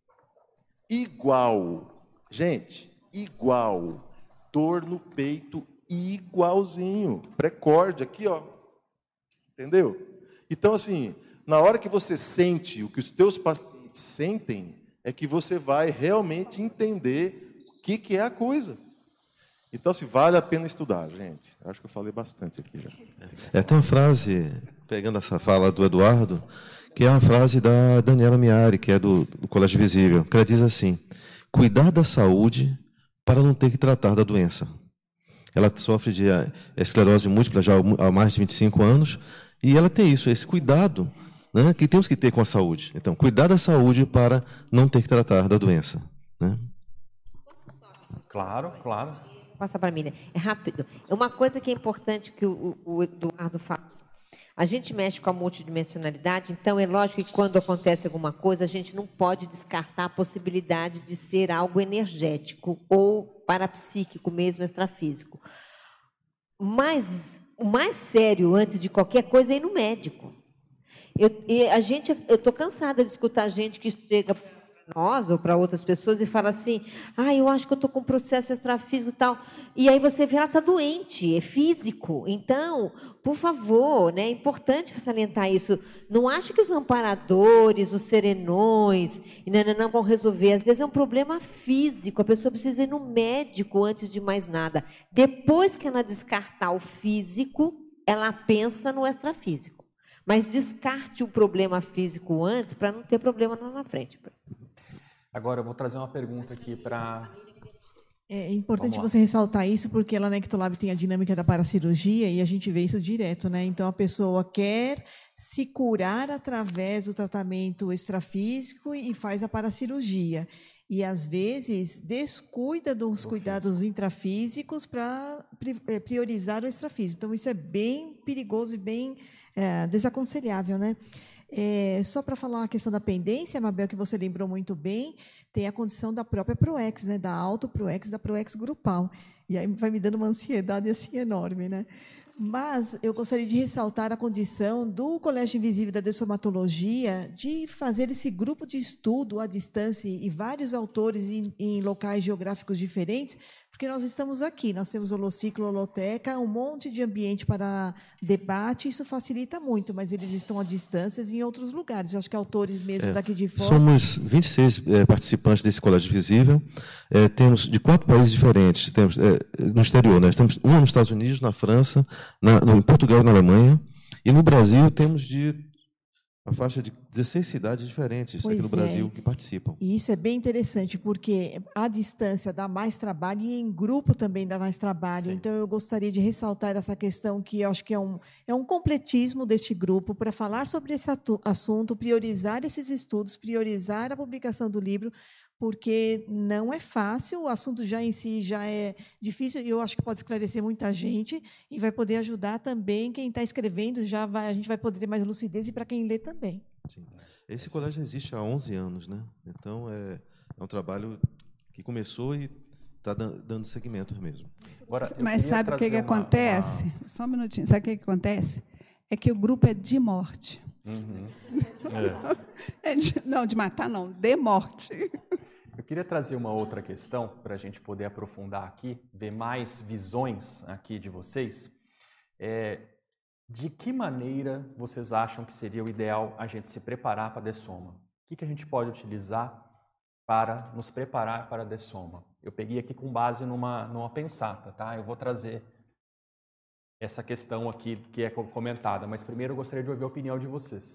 Igual. Gente, igual. Dor no peito, igualzinho. Precórdia, aqui, ó. Entendeu? Então, assim, na hora que você sente o que os teus pacientes sentem, é que você vai realmente entender o que é a coisa. Então, se vale a pena estudar, gente. Acho que eu falei bastante aqui já. Tem uma frase, pegando essa fala do Eduardo, que é uma frase da Daniela Miari, que é do Colégio Visível, que ela diz assim, cuidar da saúde para não ter que tratar da doença. Ela sofre de esclerose múltipla já há mais de 25 anos, e ela tem isso, esse cuidado, né, que temos que ter com a saúde. Então, cuidar da saúde para não ter que tratar da doença. Né? Claro, claro. passar para mim, né? É rápido. Uma coisa que é importante que o Eduardo fala. A gente mexe com a multidimensionalidade, então é lógico que quando acontece alguma coisa, a gente não pode descartar a possibilidade de ser algo energético ou parapsíquico mesmo, extrafísico. Mas o mais sério, antes de qualquer coisa, é ir no médico. Eu estou cansada de escutar gente que chega para nós ou para outras pessoas e fala assim, eu acho que eu estou com um processo extrafísico e tal. E aí você vê, ela está doente, é físico. Então, por favor, né, é importante salientar isso. Não acho que os amparadores, os serenões, não vão resolver. Às vezes é um problema físico, a pessoa precisa ir no médico antes de mais nada. Depois que ela descartar o físico, ela pensa no extrafísico. Mas descarte o problema físico antes para não ter problema lá na frente. Agora, eu vou trazer uma pergunta aqui para... É importante você ressaltar isso, porque lá na Ectolab tem a dinâmica da paracirurgia e a gente vê isso direto, né? Então, a pessoa quer se curar através do tratamento extrafísico e faz a paracirurgia. E, às vezes, descuida dos cuidados intrafísicos para priorizar o extrafísico. Então, isso é bem perigoso e bem desaconselhável, né? Só para falar a questão da pendência, Mabel, que você lembrou muito bem, tem a condição da própria ProEx, né? Da auto-ProEx, da ProEx grupal. E aí vai me dando uma ansiedade assim enorme, né? Mas eu gostaria de ressaltar a condição do Colégio Invisível da Dessomatologia de fazer esse grupo de estudo à distância e vários autores em locais geográficos diferentes, porque nós estamos aqui, nós temos holociclo, holoteca, um monte de ambiente para debate, isso facilita muito, mas eles estão à distância em outros lugares. Acho que autores mesmo daqui de fora... Somos 26 participantes desse Colégio Invisível, temos de 4 países diferentes, temos no exterior, né? Temos um nos Estados Unidos, na França, em Portugal e na Alemanha, e no Brasil temos uma faixa de 16 cidades diferentes aqui no Brasil que participam. E isso é bem interessante, porque a distância dá mais trabalho e em grupo também dá mais trabalho. Sim. Então, eu gostaria de ressaltar essa questão que eu acho que é um completismo deste grupo para falar sobre esse assunto, priorizar esses estudos, priorizar a publicação do livro, porque não é fácil, o assunto já em si já é difícil, e eu acho que pode esclarecer muita gente e vai poder ajudar também quem está escrevendo, a gente vai poder ter mais lucidez e para quem lê também. Sim. Esse colégio existe há 11 anos, né? Então, é um trabalho que começou e está dando segmento mesmo. Agora, mas sabe o que acontece? Só um minutinho. Sabe o que acontece? É que o grupo é de morte. Uhum. Não, de matar não, de morte. Eu queria trazer uma outra questão para a gente poder aprofundar aqui, ver mais visões aqui de vocês. De que maneira vocês acham que seria o ideal a gente se preparar para a Dessoma? O que a gente pode utilizar para nos preparar para a Dessoma? Eu peguei aqui com base numa pensata, tá? Eu vou trazer essa questão aqui que é comentada, mas primeiro eu gostaria de ouvir a opinião de vocês.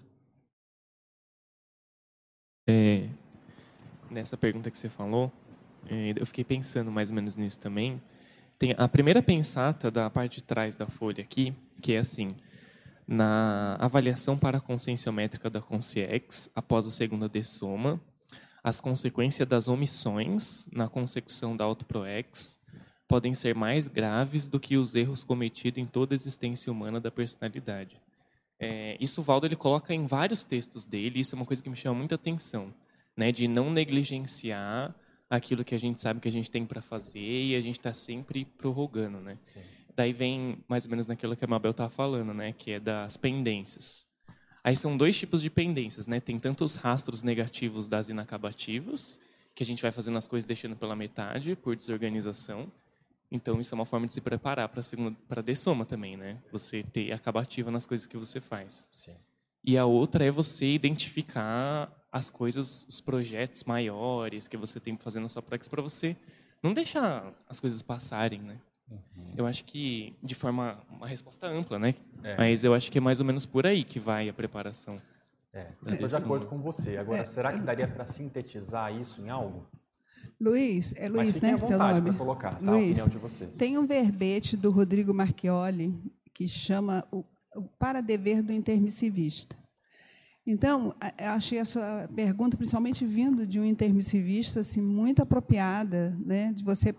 Nessa pergunta que você falou, eu fiquei pensando mais ou menos nisso também. Tem a primeira pensata da parte de trás da folha aqui, que é assim: na avaliação paraconscienciométrica da Consciex, após a segunda dessoma, as consequências das omissões na consecução da auto-proex podem ser mais graves do que os erros cometidos em toda a existência humana da personalidade. Isso o Valdo ele coloca em vários textos dele, isso é uma coisa que me chama muita atenção, né, de não negligenciar aquilo que a gente sabe que a gente tem para fazer e a gente está sempre prorrogando, né? Sim. Daí vem mais ou menos naquilo que a Mabel estava falando, né, que é das pendências. Aí são 2 tipos de pendências, né? Tem tanto os rastros negativos das inacabativas, que a gente vai fazendo as coisas deixando pela metade por desorganização. Então isso é uma forma de se preparar para a dessoma também, né? Você ter acabativa nas coisas que você faz. Sim. E a outra é você identificar as coisas, os projetos maiores que você tem fazendo na sua praxis para você não deixar as coisas passarem, né? Uhum. Eu acho que de forma uma resposta ampla, né? Mas eu acho que é mais ou menos por aí que vai a preparação. Estou de acordo com você. Agora, será que daria para sintetizar isso em algo? Luiz, Luiz, né, seu nome? Colocar, tá? Luiz, a opinião de vocês. Tem um verbete do Rodrigo Marchioli que chama o para-dever do intermissivista. Então, eu achei a sua pergunta, principalmente vindo de um intermissivista, assim, muito apropriada, né, de você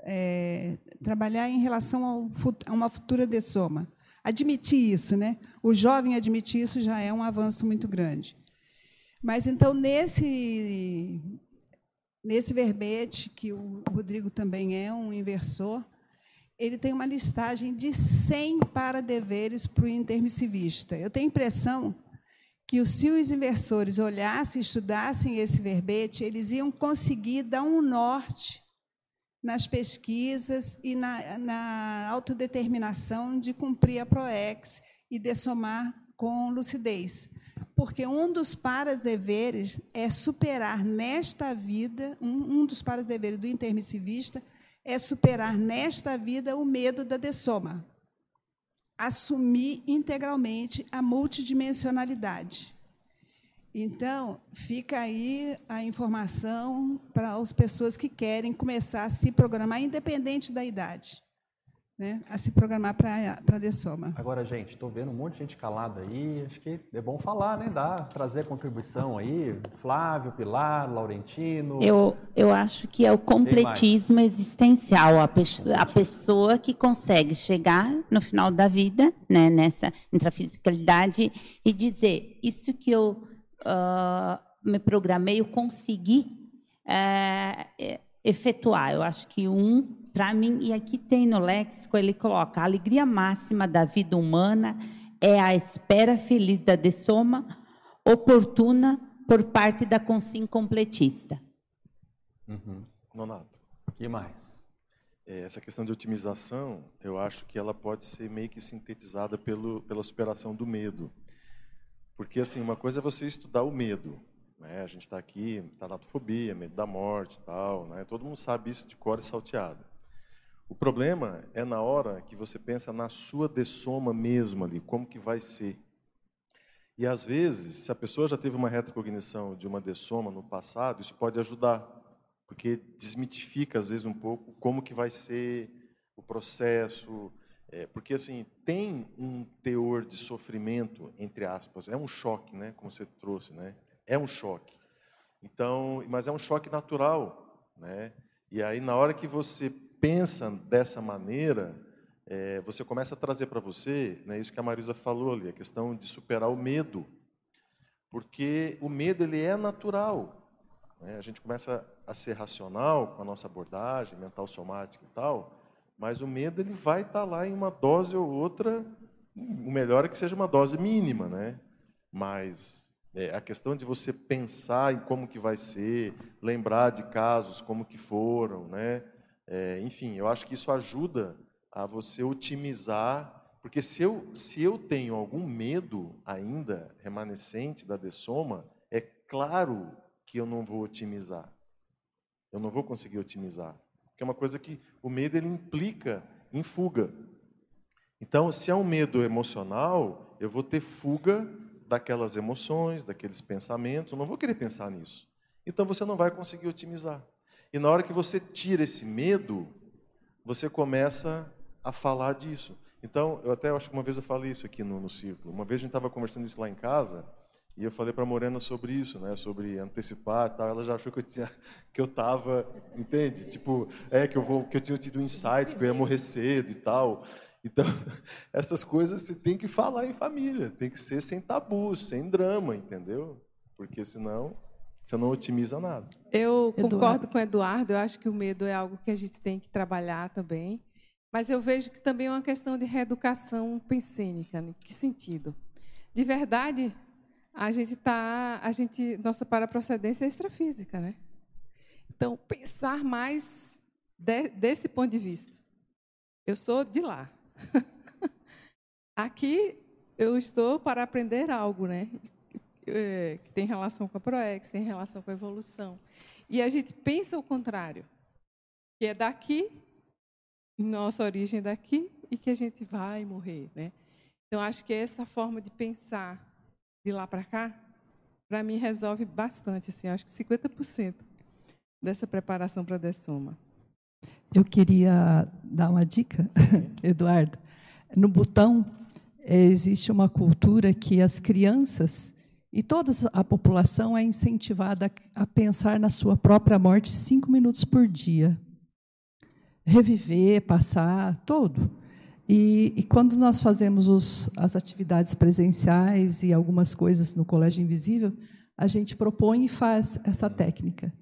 trabalhar em relação a uma futura dessoma. Admitir isso, né? O jovem admitir isso já é um avanço muito grande. Mas, então, nesse verbete, que o Rodrigo também é um inversor, ele tem uma listagem de 100 para-deveres para o intermissivista. Eu tenho a impressão que, se os inversores olhassem e estudassem esse verbete, eles iam conseguir dar um norte nas pesquisas e na autodeterminação de cumprir a PROEX e dessomar com lucidez. Porque um dos para-deveres é superar nesta vida, um dos para-deveres do intermissivista é superar nesta vida o medo da dessoma. Assumir integralmente a multidimensionalidade. Então, fica aí a informação para as pessoas que querem começar a se programar, independente da idade, né? A se programar para a dessoma. Agora, gente, estou vendo um monte de gente calada aí, acho que é bom falar, né? Trazer contribuição aí, Flávio, Pilar, Laurentino. Eu acho que é o completismo existencial, a pessoa que consegue chegar no final da vida, né, nessa intrafisicalidade, e dizer, isso que eu me programei, eu consegui efetuar. Eu acho que para mim, e aqui tem no léxico, ele coloca, a alegria máxima da vida humana é a espera feliz da dessoma oportuna por parte da consciência completista. Nonato. O que mais? Essa questão de otimização, eu acho que ela pode ser meio que sintetizada pela superação do medo. Porque, assim, uma coisa é você estudar o medo, né? A gente está aqui, tanatofobia, medo da morte e tal, né? Todo mundo sabe isso de cor e salteado. O problema é na hora que você pensa na sua dessoma mesmo ali, como que vai ser. E, às vezes, se a pessoa já teve uma retrocognição de uma dessoma no passado, isso pode ajudar, porque desmitifica, às vezes, um pouco como que vai ser o processo. Porque, assim, tem um teor de sofrimento, entre aspas, é um choque, né, como você trouxe, né? É um choque. Então, mas é um choque natural, né? E aí, na hora que você pensa dessa maneira, você começa a trazer para você, né, isso que a Marisa falou ali, a questão de superar o medo. Porque o medo, ele é natural, né? A gente começa a ser racional com a nossa abordagem, mental somática e tal, mas o medo, ele vai estar lá em uma dose ou outra, o melhor é que seja uma dose mínima, né? Mas a questão de você pensar em como que vai ser, lembrar de casos como que foram, né? Enfim, eu acho que isso ajuda a você otimizar, porque se eu tenho algum medo ainda remanescente da dessoma, é claro que eu não vou otimizar. Eu não vou conseguir otimizar. Porque é uma coisa que o medo, ele implica em fuga. Então, se é um medo emocional, eu vou ter fuga daquelas emoções, daqueles pensamentos, eu não vou querer pensar nisso. Então, você não vai conseguir otimizar. E na hora que você tira esse medo, você começa a falar disso. Então, eu até acho que uma vez eu falei isso aqui no círculo. Uma vez a gente estava conversando isso lá em casa, e eu falei para a Morena sobre isso, né, sobre antecipar e tal. Ela já achou que eu estava, entende? Tipo, que eu tinha tido um insight, que eu ia morrer cedo e tal. Então, essas coisas você tem que falar em família, tem que ser sem tabu, sem drama, entendeu? Porque senão você não otimiza nada. Eu concordo com o Eduardo, eu acho que o medo é algo que a gente tem que trabalhar também, mas eu vejo que também é uma questão de reeducação pensênica. Né? Que sentido? De verdade, nossa paraprocedência é extrafísica, né? Então, pensar mais desse ponto de vista. Eu sou de lá. Aqui eu estou para aprender algo, né? Que tem relação com a PROEX, tem relação com a evolução. E a gente pensa o contrário, que é daqui, nossa origem é daqui, e que a gente vai morrer, né? Então, acho que essa forma de pensar de lá para cá, para mim, resolve bastante. Assim, acho que 50% dessa preparação para a dessoma. Eu queria dar uma dica, Eduardo. No Butão, existe uma cultura que as crianças e toda a população é incentivada a pensar na sua própria morte 5 minutos por dia. reviver, passar, todo. E quando nós fazemos as atividades presenciais e algumas coisas no Colégio Invisível, a gente propõe e faz essa técnica.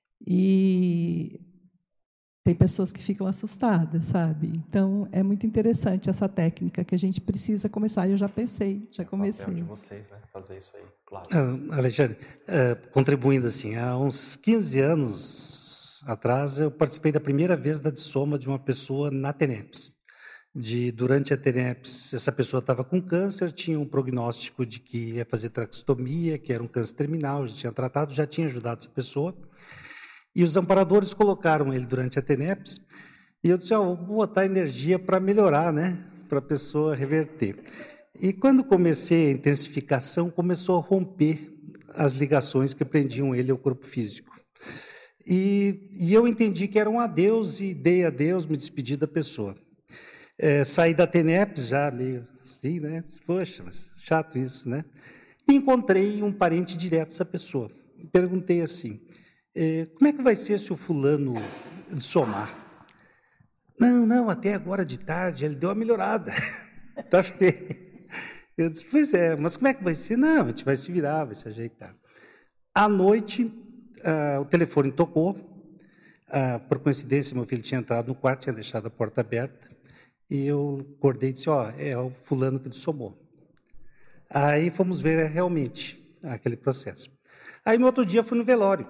E tem pessoas que ficam assustadas, sabe? Então, é muito interessante essa técnica que a gente precisa começar. Eu já pensei, já comecei. É o papel de vocês, né? Fazer isso aí, claro. Alexandre, contribuindo assim, há uns 15 anos atrás, eu participei da primeira vez da dissoma de uma pessoa na TENEPS. Durante a TENEPS, essa pessoa estava com câncer, tinha um prognóstico de que ia fazer traqueostomia, que era um câncer terminal, já tinha tratado, já tinha ajudado essa pessoa. E os amparadores colocaram ele durante a TENEPS, e eu disse, vou botar energia para melhorar, né? Para a pessoa reverter. E quando comecei a intensificação, começou a romper as ligações que prendiam ele ao corpo físico. E eu entendi que era um adeus, e dei adeus, me despedi da pessoa. Saí da TENEPS já meio assim, né? Poxa, mas chato isso, né? E encontrei um parente direto dessa pessoa. Perguntei assim, como é que vai ser se o fulano dissomar? Não, até agora de tarde ele deu uma melhorada. Tá bem. Eu disse, pois é, mas como é que vai ser? Não, a gente vai se virar, vai se ajeitar. À noite, o telefone tocou. Por coincidência, meu filho tinha entrado no quarto, tinha deixado a porta aberta. E eu acordei e disse, é o fulano que dissomou. Aí fomos ver realmente aquele processo. Aí no outro dia fui no velório.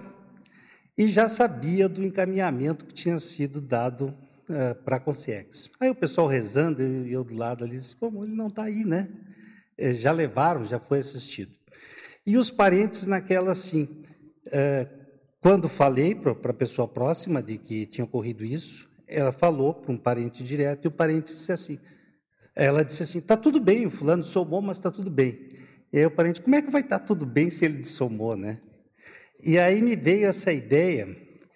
E já sabia do encaminhamento que tinha sido dado para a Consciex. Aí o pessoal rezando, e eu do lado ali, disse, como ele não está aí, né? Já levaram, já foi assistido. E os parentes naquela, assim, quando falei para a pessoa próxima de que tinha ocorrido isso, ela falou para um parente direto, e o parente disse assim, ela disse assim, está tudo bem, o fulano dissomou, mas está tudo bem. E aí o parente, como é que vai estar tudo bem se ele dissomou, né? E aí me veio essa ideia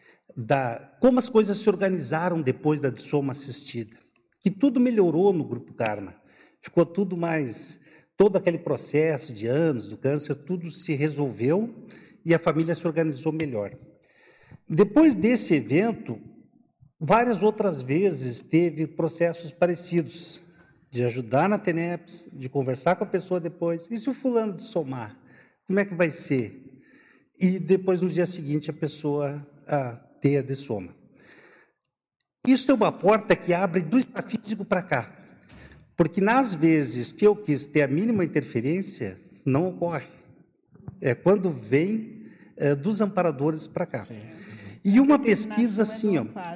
como as coisas se organizaram depois da dissoma assistida, que tudo melhorou no Grupo Karma, ficou tudo mais, todo aquele processo de anos do câncer, tudo se resolveu e a família se organizou melhor. Depois desse evento, várias outras vezes teve processos parecidos, de ajudar na TENEPS, de conversar com a pessoa depois, e se o fulano dissomar, como é que vai ser? E depois, no dia seguinte, a pessoa ter a dessoma. Isso é uma porta que abre do extrafísico para cá, porque nas vezes que eu quis ter a mínima interferência, não ocorre. É quando vem dos amparadores para cá. Sim. E uma pesquisa assim,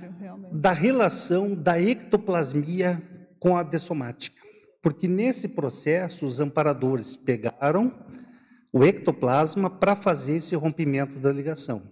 da relação da ectoplasmia com a dessomática, porque nesse processo os amparadores pegaram o ectoplasma para fazer esse rompimento da ligação.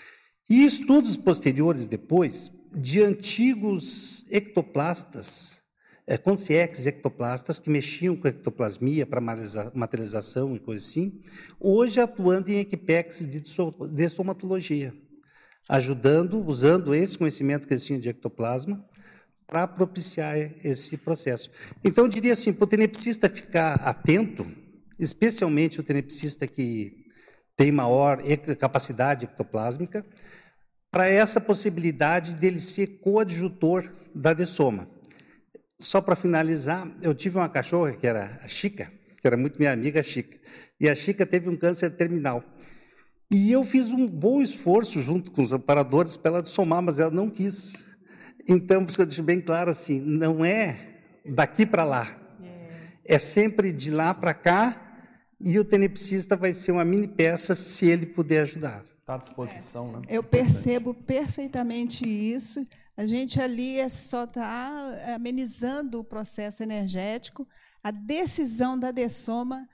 E estudos posteriores depois, de antigos ectoplastas, Consciex ectoplastas, que mexiam com a ectoplasmia para materialização e coisa assim, hoje atuando em equipex de dessomatologia, ajudando, usando esse conhecimento que eles tinham de ectoplasma, para propiciar esse processo. Então, eu diria assim, para o tenepsista ficar atento, especialmente o tenepsista que tem maior capacidade ectoplásmica, para essa possibilidade dele ser coadjutor da dessoma. Só para finalizar, eu tive uma cachorra, que era a Chica, que era muito minha amiga, a Chica, e a Chica teve um câncer terminal. E eu fiz um bom esforço junto com os amparadores para ela dessomar, mas ela não quis. Então, por isso que eu deixo bem claro assim, não é daqui para lá, é sempre de lá para cá, e o tenepsista vai ser uma mini peça se ele puder ajudar. Está à disposição, né? Eu percebo perfeitamente isso. A gente ali só está amenizando o processo energético, a decisão da dessoma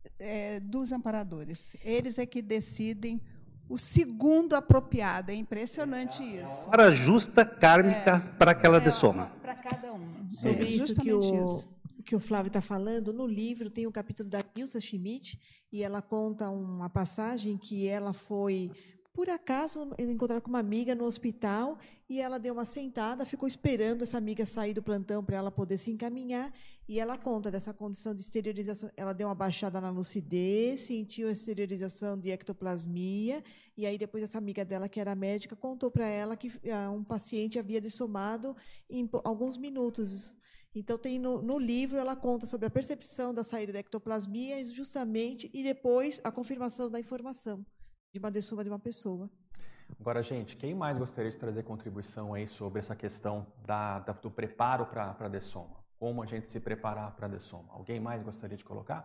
dos amparadores. Eles é que decidem o segundo apropriado. É impressionante isso. A hora justa kármica para aquela dessoma. Para cada um. Sobre isso que o Flávio está falando, no livro tem o capítulo da Ilsa Schmidt, e ela conta uma passagem que ela foi, Por acaso, eu encontrei com uma amiga no hospital e ela deu uma sentada, ficou esperando essa amiga sair do plantão para ela poder se encaminhar, e ela conta dessa condição de exteriorização. Ela deu uma baixada na lucidez, sentiu a exteriorização de ectoplasmia, e aí depois essa amiga dela, que era médica, contou para ela que um paciente havia dessomado em alguns minutos. Então, tem no livro, ela conta sobre a percepção da saída da ectoplasmia, justamente, e depois a confirmação da informação de uma dessoma de uma pessoa. Agora, gente, quem mais gostaria de trazer contribuição aí sobre essa questão do preparo para a dessoma? Como a gente se preparar para a dessoma? Alguém mais gostaria de colocar?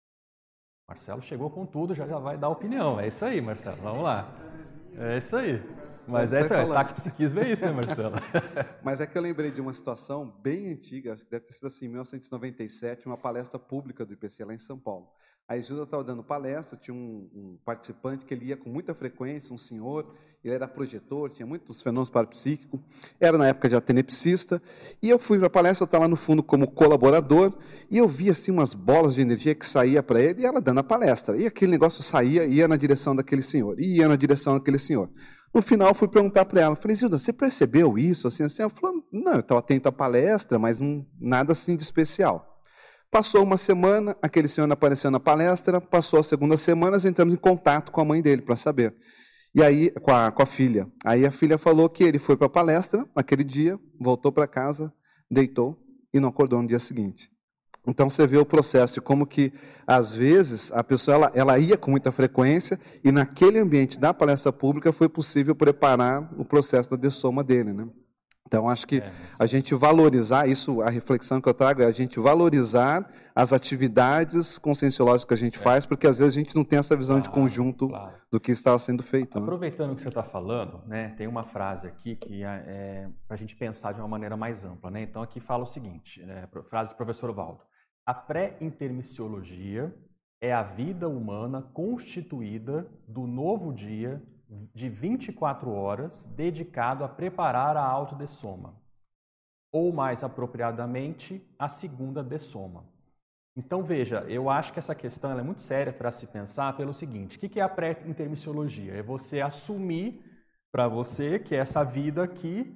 Marcelo chegou com tudo, já vai dar opinião. É isso aí, Marcelo, vamos lá. É isso aí. Mas essa é a psiquismo, é isso, né, Marcelo? Mas é que eu lembrei de uma situação bem antiga, acho que deve ter sido assim, em 1997, uma palestra pública do IPC lá em São Paulo. A Isilda estava dando palestra, tinha um participante que ele ia com muita frequência, um senhor, ele era projetor, tinha muitos fenômenos parapsíquicos, era na época de atenepsista, e eu fui para a palestra, eu estava lá no fundo como colaborador, e eu vi assim, umas bolas de energia que saía para ele, e ela dando a palestra, e aquele negócio saía, ia na direção daquele senhor, ia na direção daquele senhor. No final, eu fui perguntar para ela, falei, Isilda, você percebeu isso? Assim? Ela falou, não, eu estava atento à palestra, mas nada assim de especial. Passou uma semana, aquele senhor não apareceu na palestra, passou a segunda semana, nós entramos em contato com a mãe dele para saber. E aí, com a filha. Aí a filha falou que ele foi para a palestra naquele dia, voltou para casa, deitou e não acordou no dia seguinte. Então você vê o processo de como que, às vezes, a pessoa ela ia com muita frequência e naquele ambiente da palestra pública foi possível preparar o processo da dessoma dele, né? Então, acho que a gente valorizar, isso, a reflexão que eu trago é a gente valorizar as atividades conscienciológicas que a gente faz, porque às vezes a gente não tem essa visão de conjunto do que está sendo feito. Aproveitando o que você está falando, né, tem uma frase aqui que é para a gente pensar de uma maneira mais ampla. Né? Então, aqui fala o seguinte, frase do professor Valdo. A pré-intermissiologia é a vida humana constituída do novo dia de 24 horas dedicado a preparar a autodessoma, ou mais apropriadamente, a segunda dessoma. Então, veja, eu acho que essa questão ela é muito séria para se pensar pelo seguinte, o que é a pré-intermissiologia? É você assumir para você que essa vida aqui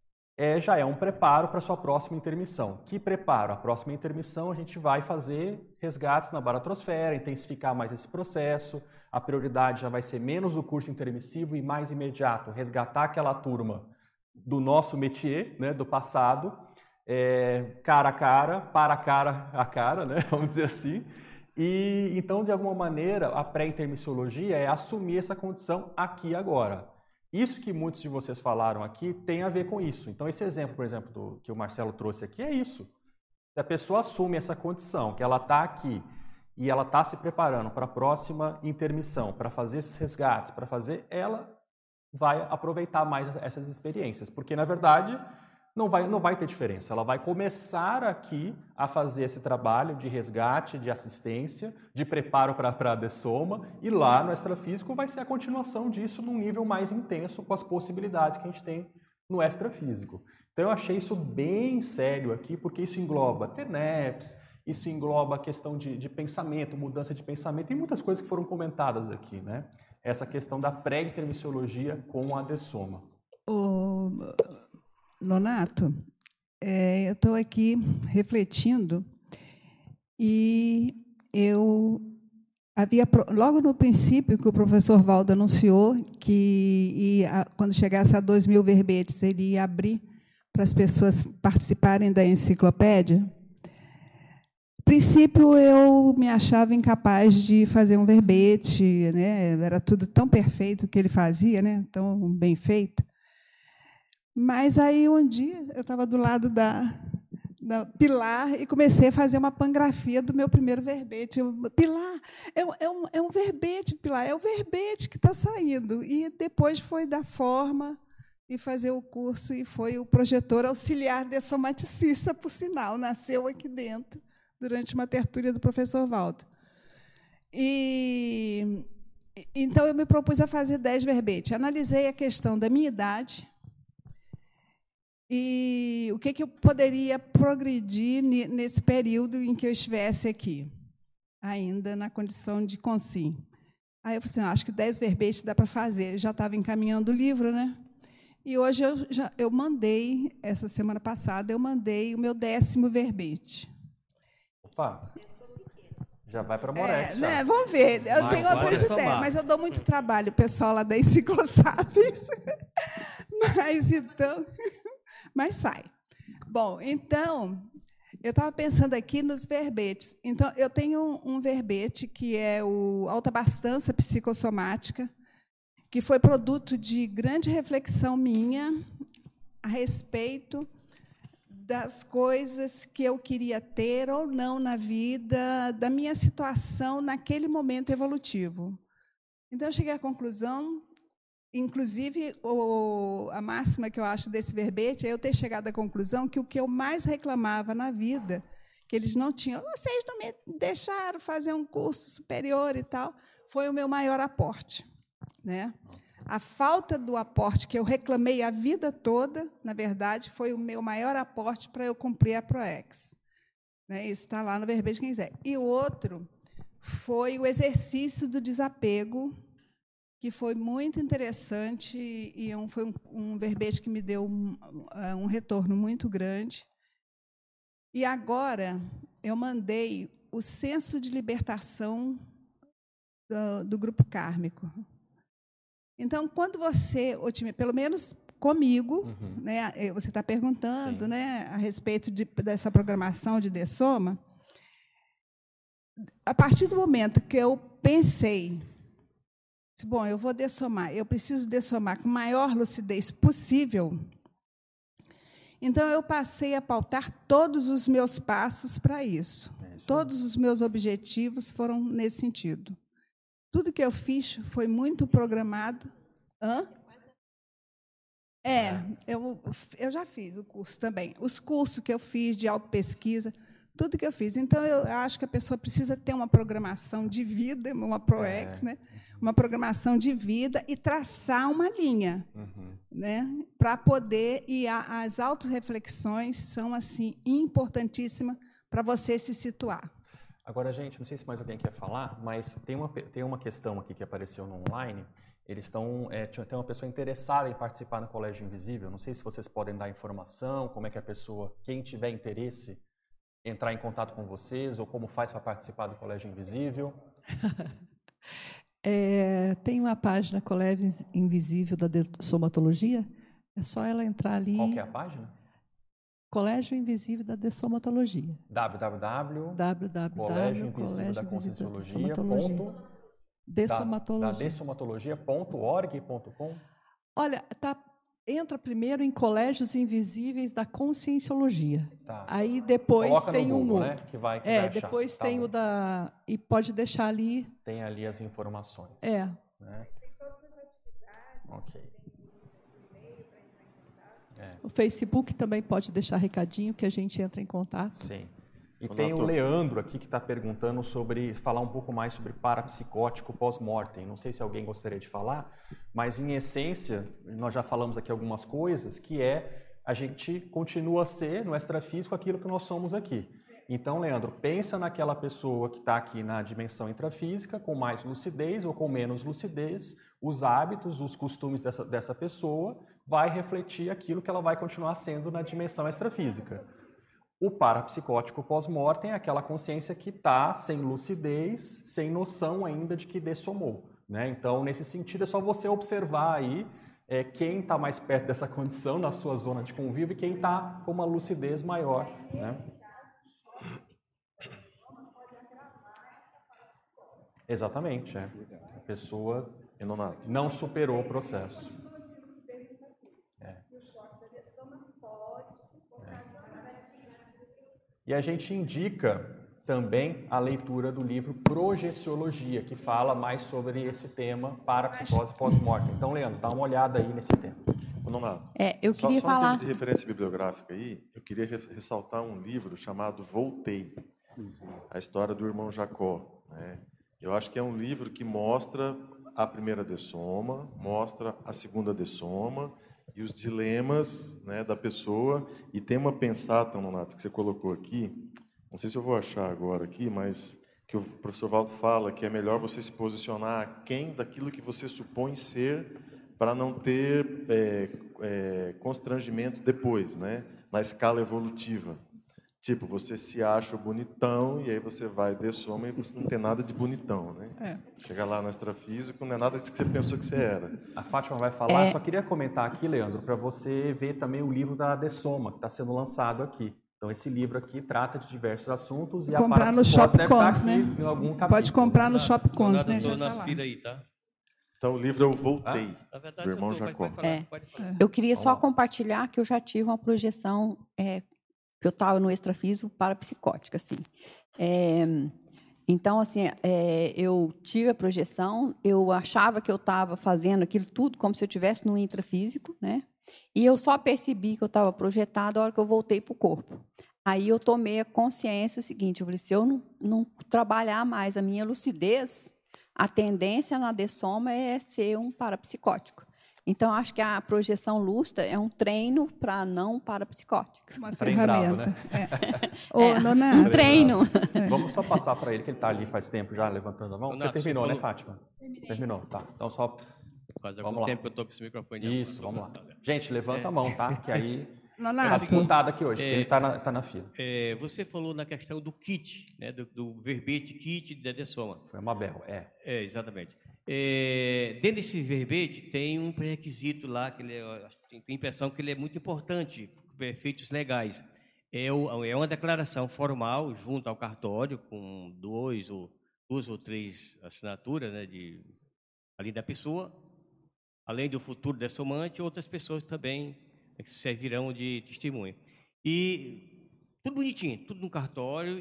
já é um preparo para a sua próxima intermissão. Que preparo? A próxima intermissão a gente vai fazer resgates na baratrosfera, intensificar mais esse processo. A prioridade já vai ser menos o curso intermissivo e mais imediato, resgatar aquela turma do nosso métier, né, do passado, cara a cara, para a cara, né, vamos dizer assim. E então, de alguma maneira, a pré-intermissiologia é assumir essa condição aqui e agora. Isso que muitos de vocês falaram aqui tem a ver com isso. Então, esse exemplo, por exemplo, que o Marcelo trouxe aqui é isso. Se a pessoa assume essa condição, que ela está aqui e ela está se preparando para a próxima intermissão, para fazer esses resgates, ela vai aproveitar mais essas experiências. Porque, na verdade, não vai ter diferença. Ela vai começar aqui a fazer esse trabalho de resgate, de assistência, de preparo para a dessoma, e lá no extrafísico vai ser a continuação disso num nível mais intenso com as possibilidades que a gente tem no extrafísico. Então eu achei isso bem sério aqui, porque isso engloba TENEPS, isso engloba a questão de pensamento, mudança de pensamento, tem muitas coisas que foram comentadas aqui, né? Essa questão da pré-intermissiologia com a dessoma. Nonato, eu estou aqui refletindo e eu havia, logo no princípio que o professor Valdo anunciou que quando chegasse a 2.000 verbetes ele ia abrir para as pessoas participarem da enciclopédia. No princípio eu me achava incapaz de fazer um verbete, né? Era tudo tão perfeito que ele fazia, né? Tão bem feito. Mas aí um dia eu estava do lado da Pilar e comecei a fazer uma pangrafia do meu primeiro verbete. Pilar, é um verbete, Pilar, é o verbete que está saindo. E depois foi dar forma e fazer o curso, e foi o projetor auxiliar dessomaticista, por sinal, nasceu aqui dentro, durante uma tertúlia do professor Valdo. Então, eu me propus a fazer 10 verbetes. Analisei a questão da minha idade, e o que eu poderia progredir nesse período em que eu estivesse aqui, ainda na condição de consim. Aí eu falei assim, acho que 10 verbetes dá para fazer. Já estava encaminhando o livro, né? E hoje eu mandei, essa semana passada, eu mandei o meu 10º verbete. Opa! Já vai para a Morex. Né? Vamos ver. Eu tenho outras ideias, mas eu dou muito trabalho, o pessoal lá da Enciclosapis. Mas sai. Bom, então, eu estava pensando aqui nos verbetes. Então, eu tenho um verbete que é o Autoabastança Psicossomática, que foi produto de grande reflexão minha a respeito das coisas que eu queria ter ou não na vida, da minha situação naquele momento evolutivo. Então, eu cheguei à conclusão, inclusive, a máxima que eu acho desse verbete é eu ter chegado à conclusão que o que eu mais reclamava na vida, que eles não tinham, vocês não me deixaram fazer um curso superior e tal, foi o meu maior aporte. Né? A falta do aporte que eu reclamei a vida toda, na verdade, foi o meu maior aporte para eu cumprir a ProEx. Né? Isso está lá no verbete, quem quiser. E o outro foi o exercício do desapego, que foi muito interessante e foi um verbete que me deu um retorno muito grande. E agora eu mandei o senso de libertação do grupo kármico. Então, quando você, pelo menos comigo, né, você está perguntando, né, a respeito dessa programação de dessoma, a partir do momento que eu pensei, bom, eu vou dessomar, eu preciso dessomar com a maior lucidez possível, então eu passei a pautar todos os meus passos para isso. Todos os meus objetivos foram nesse sentido. Tudo que eu fiz foi muito programado. Eu já fiz o curso também. Os cursos que eu fiz de autopesquisa, tudo que eu fiz. Então, eu acho que a pessoa precisa ter uma programação de vida, uma ProEx, né? Uma programação de vida e traçar uma linha, né? Para poder... E as autorreflexões são assim, importantíssimas para você se situar. Agora, gente, não sei se mais alguém quer falar, mas tem uma questão aqui que apareceu no online. Eles estão... tem uma pessoa interessada em participar no Colégio Invisível. Não sei se vocês podem dar informação, como é que a pessoa, quem tiver interesse, entrar em contato com vocês, ou como faz para participar do Colégio Invisível. Tem uma página Colégio Invisível da Dessomatologia. É só ela entrar ali. Qual que é a página? Colégio Invisível da Dessomatologia. www.colégioinvisível.com. Olha, entra primeiro em Colégios Invisíveis da Conscienciologia. Tá. Aí depois coloca tem no Google, um... né? Que vai achar. Depois tá tem bom. o da... E pode deixar ali... Tem ali as informações. Né? Tem todas as atividades. Ok. O Facebook também pode deixar recadinho que a gente entra em contato. Sim. E tem o Leandro aqui que está perguntando falar um pouco mais sobre parapsicótico pós-mortem. Não sei se alguém gostaria de falar, mas em essência, nós já falamos aqui algumas coisas, que a gente continua a ser no extrafísico aquilo que nós somos aqui. Então, Leandro, pensa naquela pessoa que está aqui na dimensão intrafísica, com mais lucidez ou com menos lucidez, os hábitos, os costumes dessa pessoa vai refletir aquilo que ela vai continuar sendo na dimensão extrafísica. O parapsicótico pós-mortem é aquela consciência que está sem lucidez, sem noção ainda de que dessomou. Né? Então, nesse sentido, é só você observar aí quem está mais perto dessa condição na sua zona de convívio e quem está com uma lucidez maior. Né? Exatamente. A pessoa não superou o processo. E a gente indica também a leitura do livro Projeciologia, que fala mais sobre esse tema parapsicose pós-mortem. Então, Leandro, dá uma olhada aí nesse tema. Eu queria falar... Só um termo de referência bibliográfica aí, eu queria ressaltar um livro chamado Voltei, a história do irmão Jacó. Né? Eu acho que é um livro que mostra a primeira dessoma, mostra a segunda dessoma, e os dilemas, né, da pessoa, e tem uma pensata, Nonato, que você colocou aqui, não sei se eu vou achar agora aqui, mas que o professor Valdo fala, que é melhor você se posicionar aquém daquilo que você supõe ser, para não ter constrangimentos depois, né? Na escala evolutiva. Tipo, você se acha bonitão e aí você vai de soma e você não tem nada de bonitão, né? Chega lá no extrafísico, não é nada disso que você pensou que você era. A Fátima vai falar, só queria comentar aqui, Leandro, para você ver também o livro da Dessoma, que está sendo lançado aqui. Então, esse livro aqui trata de diversos assuntos e a comprar no Shop deve estar aqui, né? Em algum capítulo. Pode comprar no Shopcons, né? Estou na fila aí, tá? Então, o livro Eu Voltei, verdade, do irmão Jacó. Pode falar. Eu queria só compartilhar que eu já tive uma projeção, que eu estava no extrafísico parapsicótica, assim. Então, assim, eu tive a projeção, eu achava que eu estava fazendo aquilo tudo como se eu estivesse no intrafísico, né? E eu só percebi que eu estava projetado a hora que eu voltei para o corpo. Aí eu tomei a consciência o seguinte, eu falei, se eu não trabalhar mais a minha lucidez, a tendência na dessoma é ser um parapsicótico. Então, acho que a projeção lúcida é um treino para não parapsicótico. Uma ferramenta. Um treino. Vamos só passar para ele, que ele está ali faz tempo já, levantando a mão. Você terminou, né, Fátima? Terminou, tá. Então, só... Faz algum tempo que eu estou com esse microfone. Isso, vamos lá. Gente, levanta a mão, tá? Que aí está disputado aqui hoje, ele está na fila. Você falou na questão do kit, né, do verbete kit da dessoma. Foi uma Mabel, exatamente. Dentro desse verbete tem um pré-requisito lá, que tem a impressão que ele é muito importante para efeitos legais. É uma declaração formal junto ao cartório, com duas ou três assinaturas, né, além da pessoa, além do futuro dessomante, outras pessoas também servirão de testemunha. E tudo bonitinho, tudo no cartório,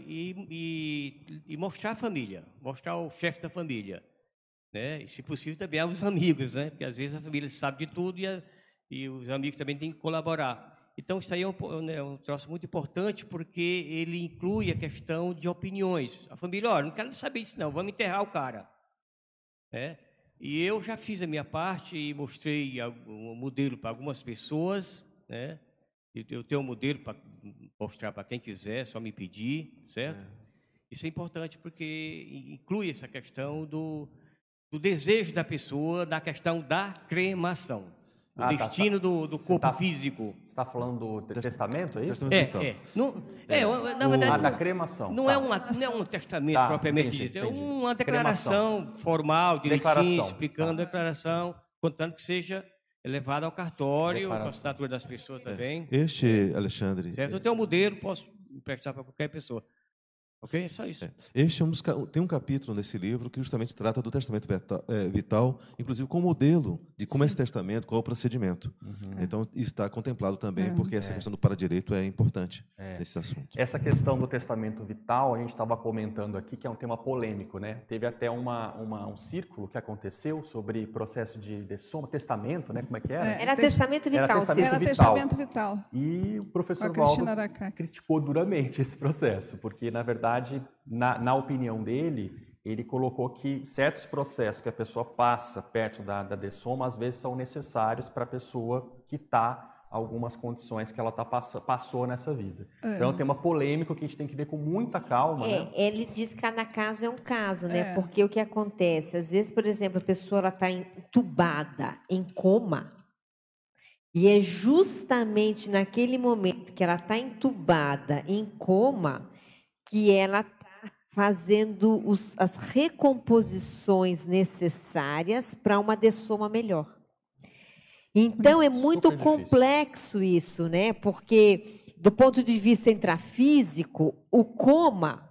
e mostrar a família, mostrar o chefe da família, né? E, se possível, também aos amigos, né? Porque às vezes a família sabe de tudo e os amigos também têm que colaborar. Então, isso aí é um troço muito importante, porque ele inclui a questão de opiniões. A família, olha, não quero saber disso não, vamos enterrar o cara, né? E eu já fiz a minha parte e mostrei um modelo para algumas pessoas, né? Eu tenho um modelo para mostrar para quem quiser, só me pedir, certo? Isso é importante porque inclui essa questão do desejo da pessoa, da questão da cremação, o destino do corpo físico. Você está falando do testamento, é isso? Na verdade, da cremação. Não é um testamento propriamente dito, é uma declaração formal, direitinho, explicando a declaração, contanto que seja levada ao cartório, com a assinatura das pessoas também. Este, Alexandre... Certo? Eu tenho um modelo, posso emprestar para qualquer pessoa. Ok? Só isso. Este tem um capítulo nesse livro que justamente trata do testamento vital, inclusive com o modelo de como é esse testamento, qual é o procedimento. Então, isso está contemplado também, porque essa questão do paradireito é importante nesse assunto. Essa questão do testamento vital, a gente estava comentando aqui, que é um tema polêmico, né? Teve até um círculo que aconteceu sobre processo de dessoma, testamento, né? Como é que era? Era testamento vital. Era testamento vital. E o professor Valdo criticou duramente esse processo, porque, na verdade, na opinião dele, ele colocou que certos processos que a pessoa passa perto da dessoma, às vezes são necessários para a pessoa quitar algumas condições que ela passou nessa vida. Então, tem uma polêmica que a gente tem que ver com muita calma. Né? Ele diz que cada caso é um caso, né? Porque o que acontece, às vezes, por exemplo, a pessoa está entubada, em coma, e é justamente naquele momento que ela está entubada, em coma, que ela está fazendo as recomposições necessárias para uma dessoma melhor. Então, é muito complexo isso, né? Porque, do ponto de vista intrafísico, o coma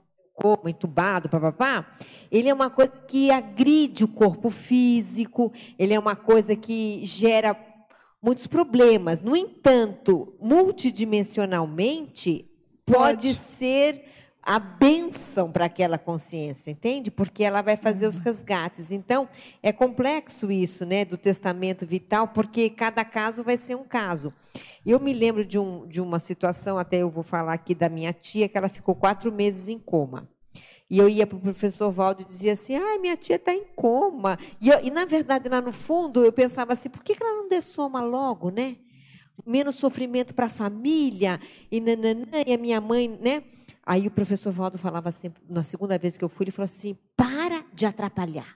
entubado, ele é uma coisa que agride o corpo físico, ele é uma coisa que gera muitos problemas. No entanto, multidimensionalmente, pode ser a bênção para aquela consciência, entende? Porque ela vai fazer os resgates. Então, é complexo isso, né, do testamento vital, porque cada caso vai ser um caso. Eu me lembro de uma situação, até eu vou falar aqui da minha tia, que ela ficou 4 meses em coma. E eu ia para o professor Valdo e dizia assim, minha tia está em coma. E, na verdade, lá no fundo, eu pensava assim, por que ela não dessoma logo, né? Menos sofrimento para a família, e a minha mãe, né? Aí o professor Valdo falava assim, na segunda vez que eu fui, ele falou assim, para de atrapalhar.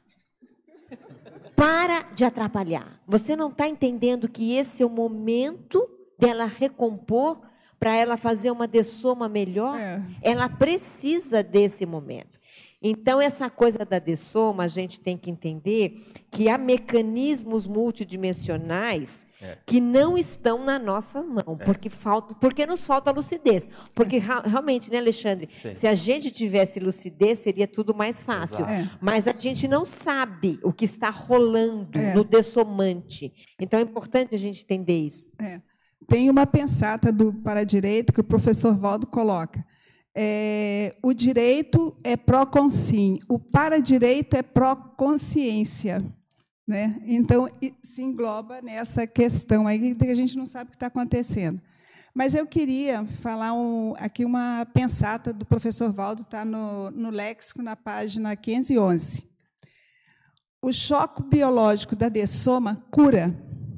Para de atrapalhar. Você não está entendendo que esse é o momento dela recompor para ela fazer uma dessoma melhor? Ela precisa desse momento. Então, essa coisa da dessoma, a gente tem que entender que há mecanismos multidimensionais que não estão na nossa mão, porque nos falta lucidez. Porque realmente, né, Alexandre, se a gente tivesse lucidez, seria tudo mais fácil. Mas a gente não sabe o que está rolando no dessomante. Então, é importante a gente entender isso. Tem uma pensata do para-direito que o professor Valdo coloca. O direito é pró-consim, o para-direito é pró-consciência. Né? Então, se engloba nessa questão aí que a gente não sabe o que está acontecendo. Mas eu queria falar aqui uma pensata do professor Valdo, está no léxico, na página 511. O choque biológico da dessoma cura.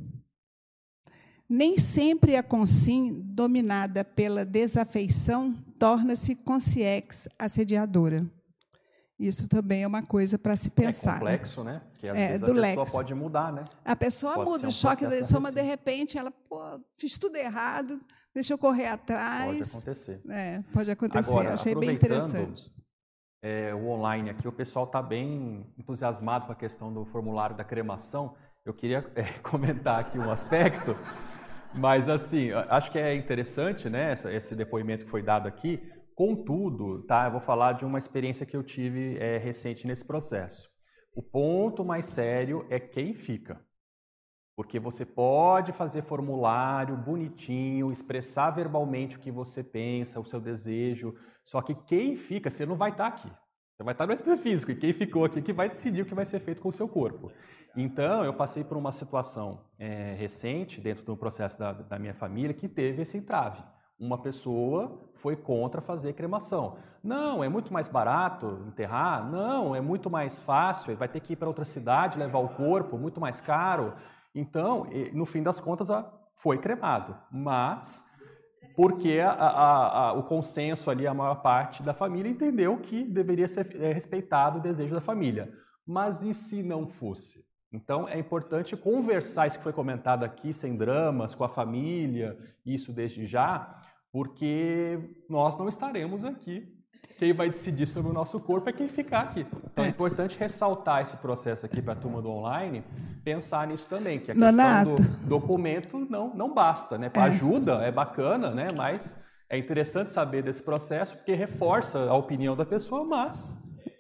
Nem sempre a consim, dominada pela desafeição, torna-se consciex assediadora. Isso também é uma coisa para se pensar. É complexo, né? Porque às vezes a pessoa pode mudar, né? A pessoa muda, o choque da dessoma, de repente, ela, fiz tudo errado, deixa eu correr atrás. Pode acontecer. Pode acontecer. Agora, achei bem interessante. O online aqui, o pessoal está bem entusiasmado com a questão do formulário da cremação. Eu queria comentar aqui um aspecto, mas assim, acho que é interessante, né, esse depoimento que foi dado aqui. Contudo, eu vou falar de uma experiência que eu tive recente nesse processo. O ponto mais sério é quem fica. Porque você pode fazer formulário bonitinho, expressar verbalmente o que você pensa, o seu desejo, só que quem fica, você não vai estar aqui. Você vai estar no extrafísico, e quem ficou aqui que vai decidir o que vai ser feito com o seu corpo. Então, eu passei por uma situação recente, dentro do processo da minha família, que teve esse entrave. Uma pessoa foi contra fazer cremação. Não, é muito mais barato enterrar. Não, é muito mais fácil. Vai ter que ir para outra cidade, levar o corpo, muito mais caro. Então, no fim das contas, foi cremado. Mas, porque o consenso ali, a maior parte da família entendeu que deveria ser respeitado o desejo da família. Mas e se não fosse? Então, é importante conversar, isso que foi comentado aqui, sem dramas, com a família, isso desde já, porque nós não estaremos aqui. Quem vai decidir sobre o nosso corpo é quem ficar aqui. Então, é importante ressaltar esse processo aqui para a turma do online, pensar nisso também, que a questão do documento não basta, né? Ajuda, é bacana, né? Mas é interessante saber desse processo, porque reforça a opinião da pessoa, mas...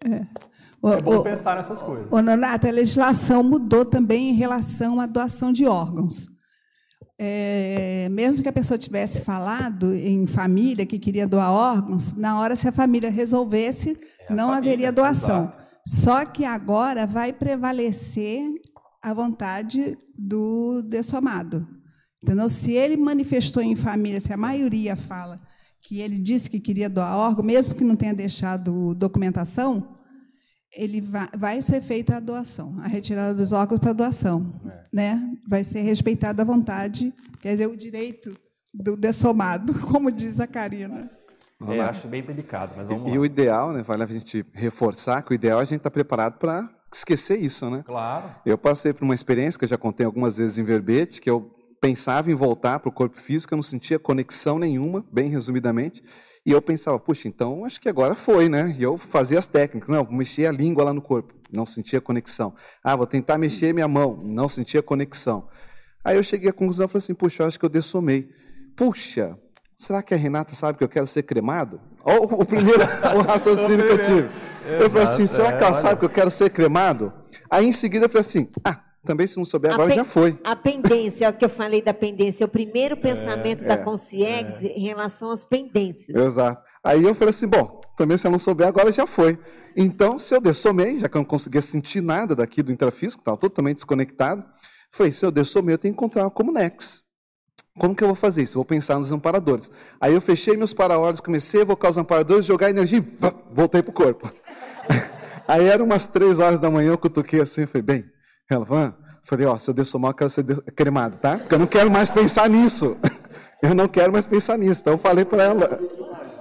É bom pensar nessas coisas. Nonato, a legislação mudou também em relação à doação de órgãos. Mesmo que a pessoa tivesse falado em família que queria doar órgãos, na hora, se a família resolvesse, não haveria doação. Exato. Só que agora vai prevalecer a vontade do dessomado. Então, se ele manifestou em família, se a maioria fala que ele disse que queria doar órgão, mesmo que não tenha deixado documentação, ele vai ser feita a doação, a retirada dos órgãos para doação. Né? Vai ser respeitada a vontade, quer dizer, o direito do dessomado, como diz a Karina. Acho bem delicado, mas vamos lá. E o ideal, né, vale a gente reforçar que o ideal é a gente estar preparado para esquecer isso, né? Claro. Eu passei por uma experiência que eu já contei algumas vezes em verbete, que eu pensava em voltar para o corpo físico, eu não sentia conexão nenhuma, bem resumidamente, e eu pensava, puxa, então acho que agora foi, né? E eu fazia as técnicas, não, vou mexer a língua lá no corpo, não sentia conexão. Vou tentar mexer minha mão, não sentia conexão. Aí eu cheguei à conclusão, falei assim, puxa, eu acho que eu dessomei. Puxa, será que a Renata sabe que eu quero ser cremado? O primeiro o raciocínio que eu tive. Eu falei assim, será que ela sabe que eu quero ser cremado? Aí em seguida eu falei assim, também se não souber agora já foi. A pendência, é o que eu falei da pendência, é o primeiro pensamento da consciência em relação às pendências. Exato. Aí eu falei assim, bom, também se ela não souber agora já foi. Então, se eu dessomei, já que eu não conseguia sentir nada daqui do intrafísico, estava totalmente desconectado, falei, se eu dessomei, eu tenho que encontrar uma Comunex. Como que eu vou fazer isso? Eu vou pensar nos amparadores. Aí eu fechei meus para-olhos, comecei a evocar os amparadores, jogar energia e voltei para o corpo. Aí eram umas 3 horas da manhã, eu cutuquei assim, falei, bem, ela falei, se eu dessomar, eu quero ser cremado, tá? Porque eu não quero mais pensar nisso. Eu não quero mais pensar nisso. Então eu falei para ela.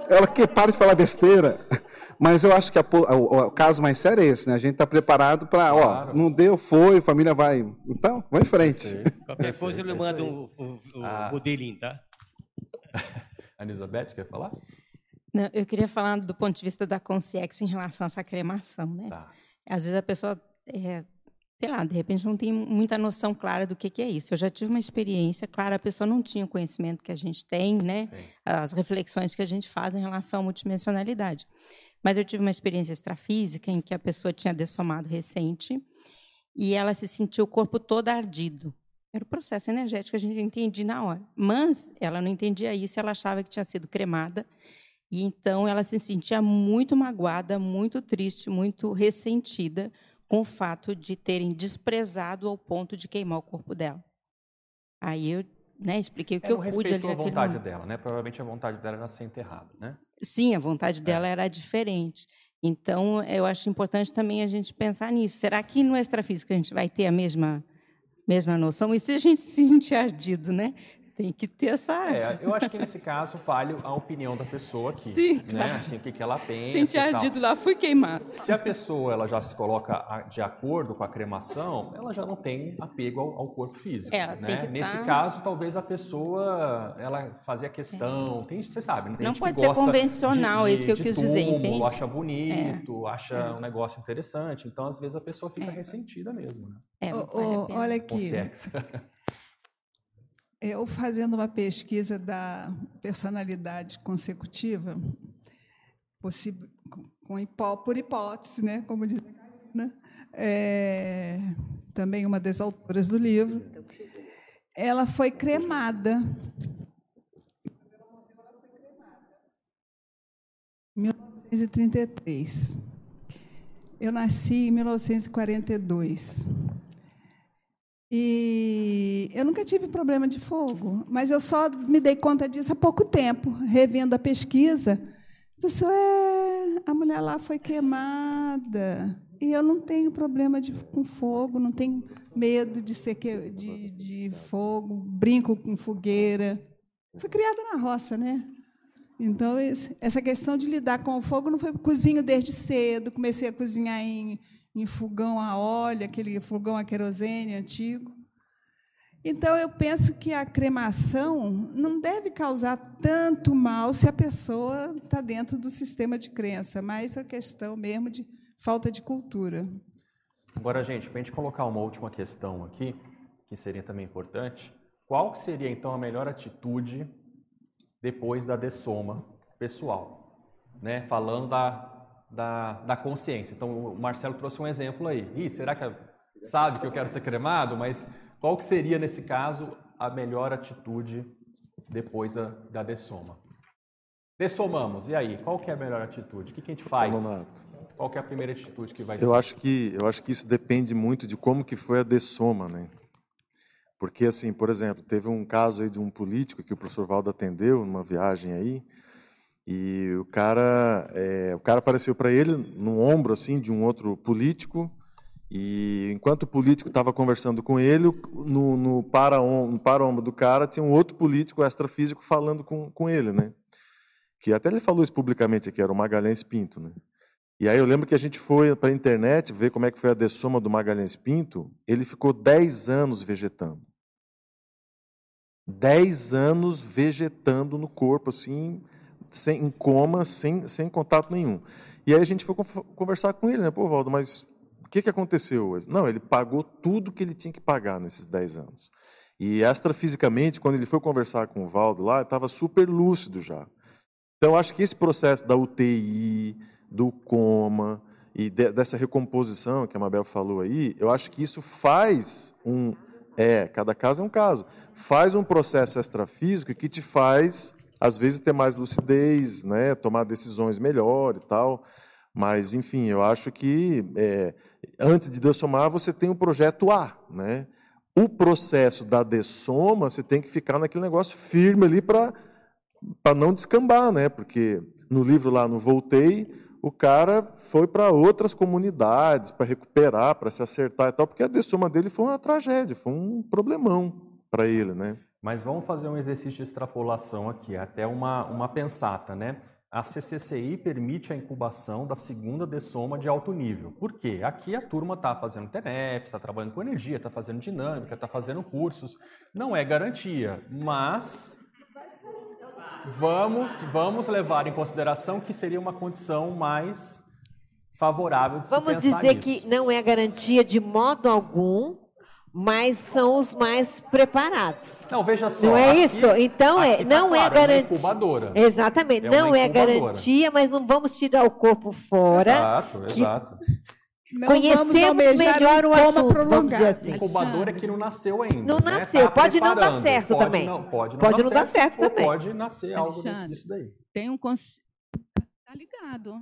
ela que para de falar besteira. Mas eu acho que o caso mais sério é esse, né? A gente está preparado para, Claro. não deu, foi, família vai. Então, vamos em frente. Qualquer coisa eu lhe mando o modelinho, tá? A Elizabeth quer falar? Não, eu queria falar do ponto de vista da Consciex em relação a essa cremação, né? Tá. Às vezes a pessoa, sei lá, de repente não tem muita noção clara do que é isso. Eu já tive uma experiência, claro, a pessoa não tinha o conhecimento que a gente tem, né? Sim. As reflexões que a gente faz em relação à multidimensionalidade. Mas eu tive uma experiência extrafísica em que a pessoa tinha dessomado recente e ela se sentiu o corpo todo ardido. Era o processo energético que a gente entendia na hora. Mas ela não entendia isso, ela achava que tinha sido cremada. E então ela se sentia muito magoada, muito triste, muito ressentida com o fato de terem desprezado ao ponto de queimar o corpo dela. Aí eu expliquei o que eu pude ali naquele momento. A vontade dela, né? Provavelmente a vontade dela era ser enterrada, né? Sim, a vontade dela era diferente. Então, eu acho importante também a gente pensar nisso. Será que no extrafísico a gente vai ter a mesma noção? E se a gente se sentir ardido, né? Tem que ter essa... eu acho que nesse caso vale a opinião da pessoa aqui. Sim, né? claro. Assim, o que ela pensa. Senti ardido lá, fui queimado. Se a pessoa ela já se coloca de acordo com a cremação, ela já não tem apego ao corpo físico. Ela né? tem que Nesse tá... caso, talvez a pessoa ela fazia questão. Você sabe, né? Tem não gente pode que ser gosta convencional, isso que eu quis dizer, entende? Acha bonito, acha um negócio interessante. Então, às vezes, a pessoa fica ressentida mesmo. Né? Olha aqui. Consciex. Eu fazendo uma pesquisa da personalidade consecutiva, por hipótese, né, como diz, né, também uma das autoras do livro, ela foi cremada. Em 1933. Eu nasci em 1942. E eu nunca tive problema de fogo, mas eu só me dei conta disso há pouco tempo, revendo a pesquisa. A pessoa, a mulher lá foi queimada, e eu não tenho problema com fogo, não tenho medo de ser de fogo, brinco com fogueira. Fui criada na roça, né? Então, essa questão de lidar com o fogo não foi cozinho desde cedo, comecei a cozinhar em fogão a óleo, aquele fogão a querosene antigo. Então, eu penso que a cremação não deve causar tanto mal se a pessoa está dentro do sistema de crença, mas a questão mesmo de falta de cultura. Agora, gente, para a gente colocar uma última questão aqui, que seria também importante, qual seria, então, a melhor atitude depois da dessoma pessoal? Né? Falando da consciência. Então, o Marcelo trouxe um exemplo aí. Será que sabe que eu quero ser cremado? Mas qual que seria, nesse caso, a melhor atitude depois da dessoma? Dessomamos, e aí? Qual que é a melhor atitude? O que a gente faz? Qual que é a primeira atitude que vai ser? Eu acho que isso depende muito de como que foi a dessoma, né? Porque, assim, por exemplo, teve um caso aí de um político que o professor Valdo atendeu numa viagem aí, e o cara apareceu para ele no ombro assim de um outro político, e enquanto o político estava conversando com ele, no para-ombro do cara tinha um outro político extrafísico falando com ele, né? Que até ele falou isso publicamente aqui, era o Magalhães Pinto, né? E aí eu lembro que a gente foi para a internet ver como é que foi a dessoma do Magalhães Pinto. Ele ficou 10 anos vegetando. 10 anos vegetando no corpo, assim, em coma, sem contato nenhum. E aí a gente foi conversar com ele, né? Pô, Valdo, mas o que aconteceu hoje? Não, ele pagou tudo que ele tinha que pagar nesses 10 anos. E extrafisicamente, quando ele foi conversar com o Valdo lá, estava super lúcido já. Então, acho que esse processo da UTI, do coma e dessa recomposição que a Mabel falou aí, eu acho que isso faz cada caso é um caso, faz um processo extrafísico que te faz, às vezes, ter mais lucidez, né, tomar decisões melhor e tal, mas, enfim, eu acho que antes de dessomar, você tem o projeto A, né? O processo da dessoma, você tem que ficar naquele negócio firme ali para não descambar, né? Porque no livro lá, no Voltei, o cara foi para outras comunidades para recuperar, para se acertar e tal, porque a dessoma dele foi uma tragédia, foi um problemão para ele, né? Mas vamos fazer um exercício de extrapolação aqui, até uma pensata, né? a CCCI permite a incubação da segunda dessoma de alto nível. Por quê? Aqui a turma está fazendo TENEPS, está trabalhando com energia, está fazendo dinâmica, está fazendo cursos. Não é garantia, mas vamos levar em consideração que seria uma condição mais favorável de se pensar nisso. Vamos dizer que não é garantia de modo algum, mas são os mais preparados. Não, veja só. Não é aqui, isso? Então, não claro, é garantia. É uma incubadora. Exatamente. Não é garantia, mas não vamos tirar o corpo fora. Exato. Conhecemos melhor o assunto, vamos dizer assim. Incubadora que não nasceu ainda. Não nasceu, pode não dar certo também. Pode não dar certo também. Pode nascer algo disso daí. Tem um conceito. Tá ligado?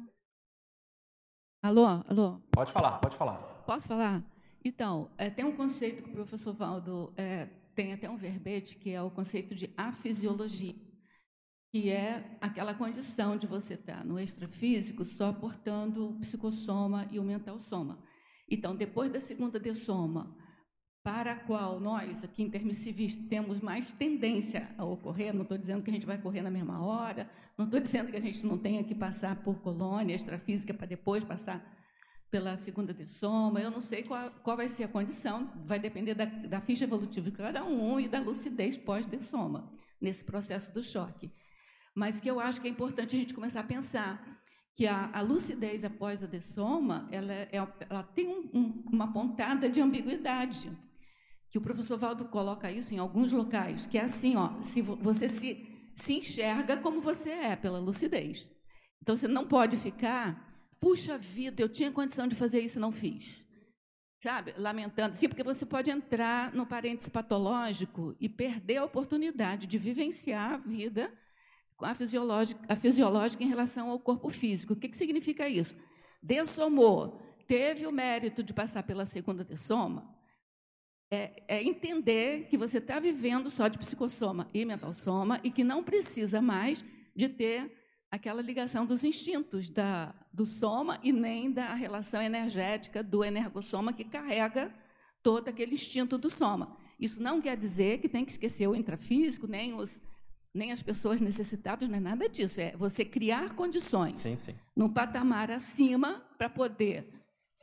Alô? Pode falar. Posso falar? Então, tem um conceito que o professor Valdo tem até um verbete, que é o conceito de afisiologia, que é aquela condição de você estar no extrafísico só portando o psicossoma e o mental soma. Então, depois da segunda dessoma, para a qual nós, aqui intermissivistas, temos mais tendência a ocorrer, não estou dizendo que a gente vai correr na mesma hora, não estou dizendo que a gente não tenha que passar por colônia extrafísica para depois passar pela segunda dessoma, eu não sei qual vai ser a condição, vai depender da ficha evolutiva de cada um e da lucidez pós-dessoma, nesse processo do choque. Mas que eu acho que é importante a gente começar a pensar que a lucidez após a dessoma, ela tem uma pontada de ambiguidade, que o professor Valdo coloca isso em alguns locais, que é assim, se você se enxerga como você é, pela lucidez. Então, você não pode ficar... Puxa vida, eu tinha condição de fazer isso e não fiz. Sabe? Lamentando. Sim, porque você pode entrar no parêntese patológico e perder a oportunidade de vivenciar a vida com a fisiológica em relação ao corpo físico. O que significa isso? Dessomou, teve o mérito de passar pela segunda dessoma, é entender que você está vivendo só de psicossoma e mental soma e que não precisa mais de ter aquela ligação dos instintos do soma e nem da relação energética do energossoma que carrega todo aquele instinto do soma. Isso não quer dizer que tem que esquecer o intrafísico, nem as pessoas necessitadas, nem nada disso. É você criar condições num patamar acima para poder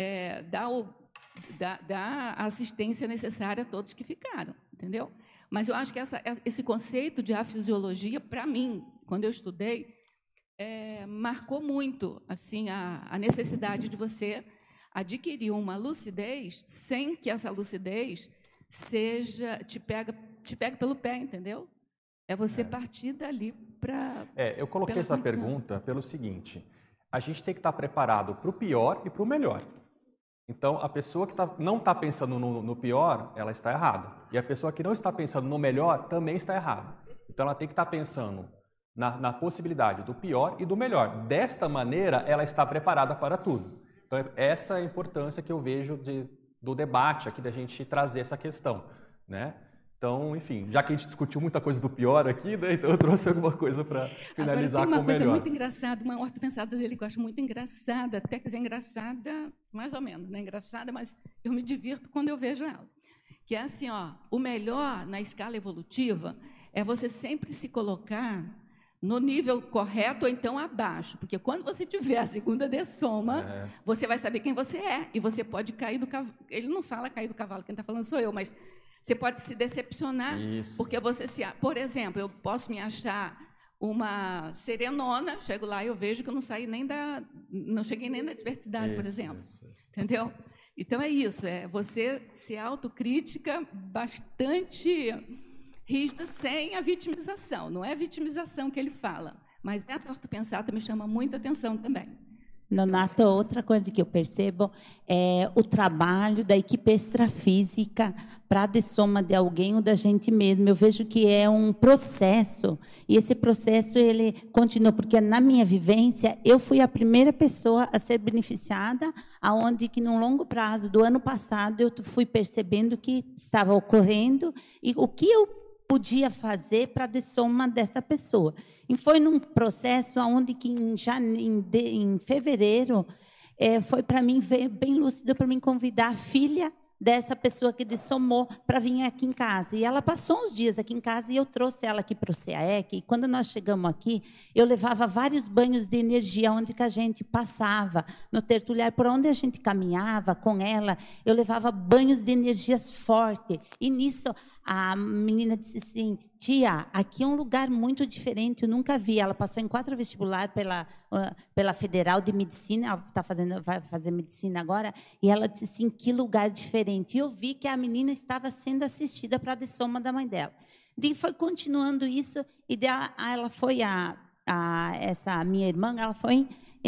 dar a assistência necessária a todos que ficaram, entendeu? Mas eu acho que esse conceito de afisiologia, para mim, quando eu estudei, marcou muito assim, a necessidade de você adquirir uma lucidez sem que essa lucidez te pegue pelo pé, entendeu? É você partir dali para... eu coloquei essa pergunta pelo seguinte, a gente tem que estar preparado para o pior e para o melhor. Então, a pessoa que não está pensando no pior, ela está errada. E a pessoa que não está pensando no melhor também está errada. Então, ela tem que estar pensando na possibilidade do pior e do melhor. Desta maneira, ela está preparada para tudo. Então, essa é a importância que eu vejo do debate aqui, da gente trazer essa questão, né? Então, enfim, já que a gente discutiu muita coisa do pior aqui, né, então eu trouxe alguma coisa para finalizar com o melhor. Agora, tem uma coisa muito engraçada, uma ortopensada dele que eu acho muito engraçada, até que é engraçada, mais ou menos, né? Engraçada, mas eu me divirto quando eu vejo ela. Que é assim, o melhor na escala evolutiva é você sempre se colocar no nível correto ou então abaixo, porque quando você tiver a segunda dessoma, você vai saber quem você é, e você pode cair do cavalo. Ele não fala cair do cavalo, quem está falando sou eu, mas você pode se decepcionar, porque você por exemplo, eu posso me achar uma serenona, chego lá e eu vejo que eu não cheguei nem da diversidade, por exemplo. Entendeu? Então é isso, você ser autocrítica bastante rígida, sem a vitimização. Não é vitimização que ele fala, mas essa ortopensata me chama muita atenção também. Nonato, outra coisa que eu percebo é o trabalho da equipe extrafísica para a dessoma de alguém ou da gente mesmo. Eu vejo que é um processo, e esse processo ele continua, porque na minha vivência, eu fui a primeira pessoa a ser beneficiada, aonde que, num longo prazo do ano passado, eu fui percebendo que estava ocorrendo e o que eu podia fazer para a dessoma dessa pessoa. E foi num processo onde que em fevereiro foi para mim bem lúcido para mim convidar a filha dessa pessoa que dessomou para vir aqui em casa. E ela passou uns dias aqui em casa e eu trouxe ela aqui para o CAEC. E quando nós chegamos aqui, eu levava vários banhos de energia onde que a gente passava, no tertuliário, por onde a gente caminhava com ela, eu levava banhos de energias fortes. E nisso, a menina disse assim, tia, aqui é um lugar muito diferente, eu nunca vi. Ela passou em 4 vestibulares pela Federal de Medicina, ela vai fazer medicina agora, e ela disse assim, que lugar diferente. E eu vi que a menina estava sendo assistida para a dessoma da mãe dela. E foi continuando isso, e ela foi, essa minha irmã, ela foi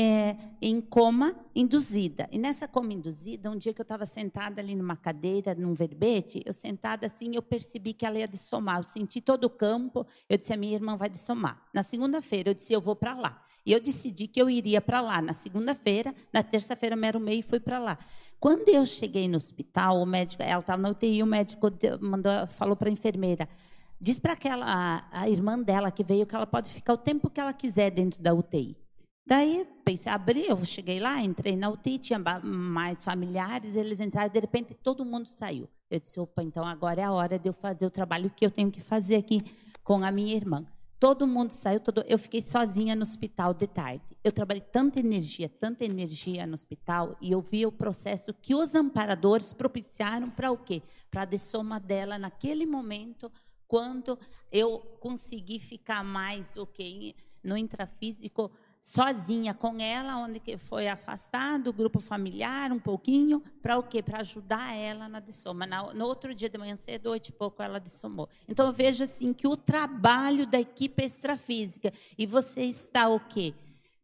em coma induzida. E nessa coma induzida, um dia que eu estava sentada ali numa cadeira, num verbete, eu sentada assim, eu percebi que ela ia dessomar. Eu senti todo o campo, eu disse, a minha irmã vai dessomar. Na segunda-feira, eu disse, eu vou para lá. E eu decidi que eu iria para lá na segunda-feira, na terça-feira me arrumei e fui para lá. Quando eu cheguei no hospital, o médico, ela estava na UTI, o médico falou para a enfermeira, diz para a irmã dela que veio que ela pode ficar o tempo que ela quiser dentro da UTI. Daí, pensei, eu cheguei lá, entrei na UTI, tinha mais familiares, eles entraram, de repente, todo mundo saiu. Eu disse, opa, então agora é a hora de eu fazer o trabalho que eu tenho que fazer aqui com a minha irmã. Todo mundo saiu, eu fiquei sozinha no hospital de tarde. Eu trabalhei tanta energia no hospital, e eu vi o processo que os amparadores propiciaram para o quê? Para a dessoma dela naquele momento, quando eu consegui ficar mais no intrafísico, sozinha com ela, onde que foi afastado o grupo familiar um pouquinho, para o quê? Para ajudar ela na dessoma. No outro dia de manhã cedo, 8 e pouco, ela dessomou. Então, eu vejo assim que o trabalho da equipe extrafísica, e você está o quê?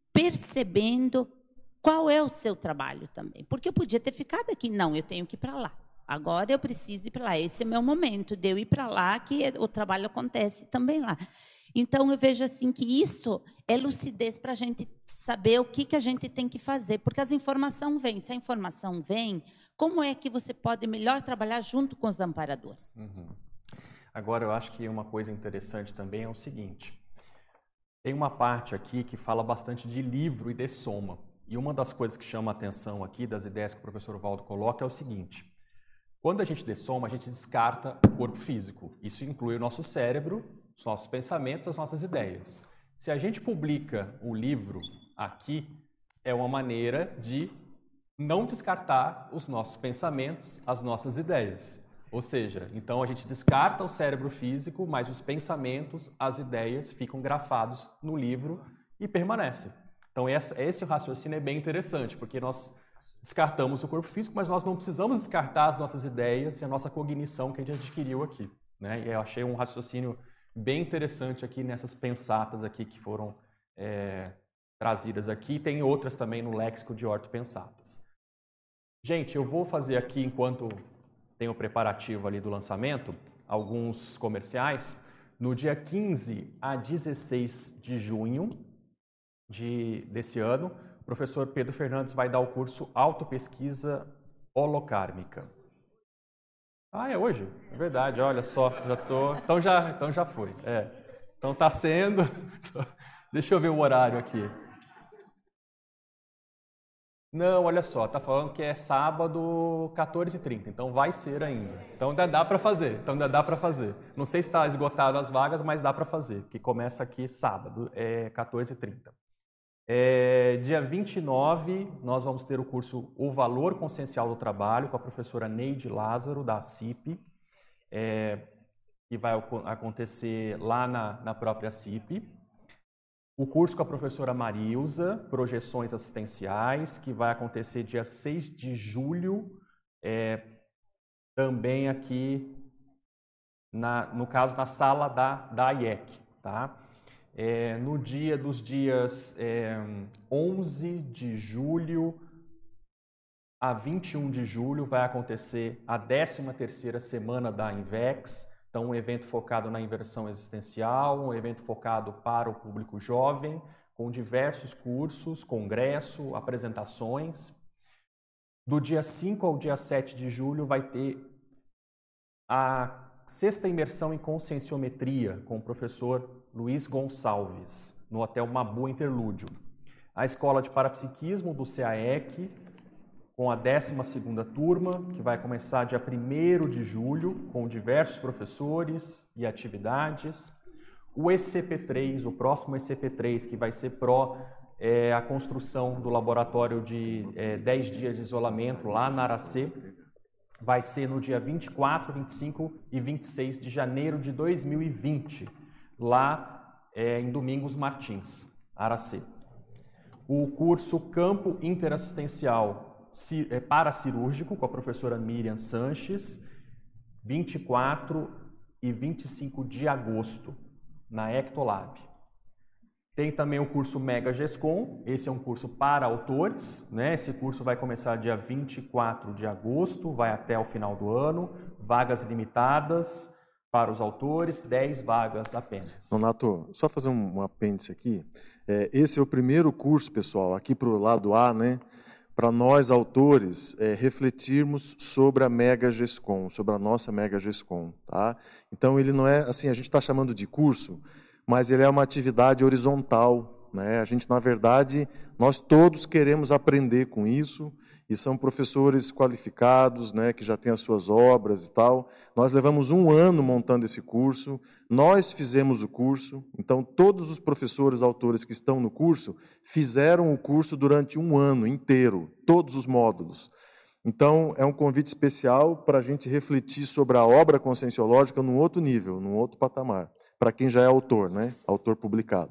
Percebendo qual é o seu trabalho também. Porque eu podia ter ficado aqui, não, eu tenho que ir para lá. Agora eu preciso ir para lá, esse é o meu momento de eu ir para lá, que o trabalho acontece também lá. Então, eu vejo assim que isso é lucidez para a gente saber o que a gente tem que fazer, porque as informações vêm. Se a informação vem, como é que você pode melhor trabalhar junto com os amparadores? Uhum. Agora, eu acho que uma coisa interessante também é o seguinte, tem uma parte aqui que fala bastante de livro e dessoma, e uma das coisas que chama a atenção aqui, das ideias que o professor Valdo coloca, é o seguinte, quando a gente dessoma, a gente descarta o corpo físico, isso inclui o nosso cérebro, os nossos pensamentos, as nossas ideias. Se a gente publica o livro aqui, é uma maneira de não descartar os nossos pensamentos, as nossas ideias. Ou seja, então a gente descarta o cérebro físico, mas os pensamentos, as ideias ficam grafados no livro e permanecem. Então esse raciocínio é bem interessante, porque nós descartamos o corpo físico, mas nós não precisamos descartar as nossas ideias e a nossa cognição que a gente adquiriu aqui, né? E eu achei um raciocínio bem interessante aqui nessas pensatas aqui que foram trazidas aqui. Tem outras também no léxico de ortopensatas. Gente, eu vou fazer aqui, enquanto tem o preparativo ali do lançamento, alguns comerciais. No dia 15 a 16 de junho desse ano, o professor Pedro Fernandes vai dar o curso Autopesquisa Holocármica. Ah, é hoje? É verdade, olha só, já tô... Então já foi. Então está sendo... Deixa eu ver o horário aqui. Não, olha só, está falando que é sábado 14h30, então vai ser ainda. Então ainda dá para fazer. Não sei se está esgotado as vagas, mas dá para fazer, que começa aqui sábado, 14h30. Dia 29, nós vamos ter o curso O Valor Consciencial do Trabalho, com a professora Neide Lázaro, da CIP, que vai acontecer lá na própria CIP. O curso com a professora Marilza, Projeções Assistenciais, que vai acontecer dia 6 de julho, também aqui, no caso, na sala da IEC, tá? No dia dos dias 11 de julho a 21 de julho vai acontecer a 13ª semana da INVEX, então um evento focado na inversão existencial, um evento focado para o público jovem, com diversos cursos, congresso, apresentações. Do dia 5 ao dia 7 de julho vai ter a 6ª imersão em conscienciometria com o professor Luiz Gonçalves, no Hotel Mabu Interlúdio. A Escola de Parapsiquismo do CAEC, com a 12ª turma, que vai começar dia 1º de julho, com diversos professores e atividades. O ECP3, o próximo ECP3, que vai ser a construção do laboratório de 10 dias de isolamento lá na Aracê, vai ser no dia 24, 25 e 26 de janeiro de 2020, lá em Domingos Martins, Aracê. O curso Campo Interassistencial Paracirúrgico, com a professora Miriam Sanches, 24 e 25 de agosto, na Ectolab. Tem também o curso Mega GESCOM, esse é um curso para autores, né? Esse curso vai começar dia 24 de agosto, vai até o final do ano, vagas limitadas para os autores, 10 vagas apenas. Donato, só fazer um apêndice aqui. Esse é o primeiro curso, pessoal, aqui para o lado A, né? Para nós, autores, refletirmos sobre a Mega GESCOM, sobre a nossa Mega GESCOM, tá? Então, ele não é, assim, a gente está chamando de curso, mas ele é uma atividade horizontal, né? A gente, na verdade, nós todos queremos aprender com isso, e são professores qualificados, né, que já têm as suas obras e tal. Nós levamos 1 ano montando esse curso, nós fizemos o curso, então todos os professores, autores que estão no curso, fizeram o curso durante 1 ano inteiro, todos os módulos. Então, é um convite especial para a gente refletir sobre a obra conscienciológica num outro nível, num outro patamar, para quem já é autor, né, autor publicado.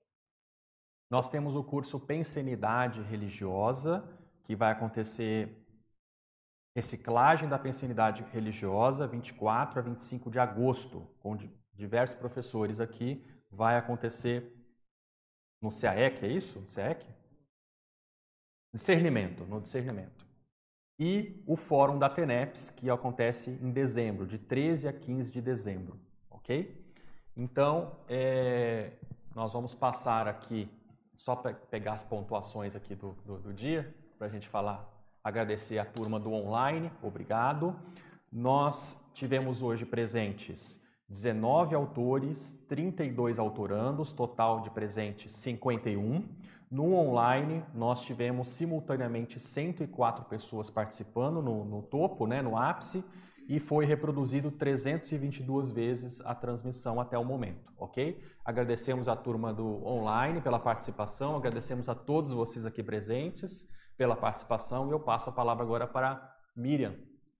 Nós temos o curso Pensenidade Religiosa, que vai acontecer reciclagem da pensenidade religiosa, 24 a 25 de agosto, com diversos professores aqui. Vai acontecer no CAEC, é isso? CAEC? Discernimento, no discernimento. E o Fórum da TENEPS, que acontece em dezembro, de 13 a 15 de dezembro, ok? Então, nós vamos passar aqui, só para pegar as pontuações aqui do dia, para a gente agradecer a turma do online, obrigado. Nós tivemos hoje presentes 19 autores, 32 autorandos, total de presentes 51. No online, nós tivemos simultaneamente 104 pessoas participando no topo, né, no ápice, e foi reproduzido 322 vezes a transmissão até o momento, ok? Agradecemos a turma do online pela participação, agradecemos a todos vocês aqui presentes pela participação, e eu passo a palavra agora para Miriam.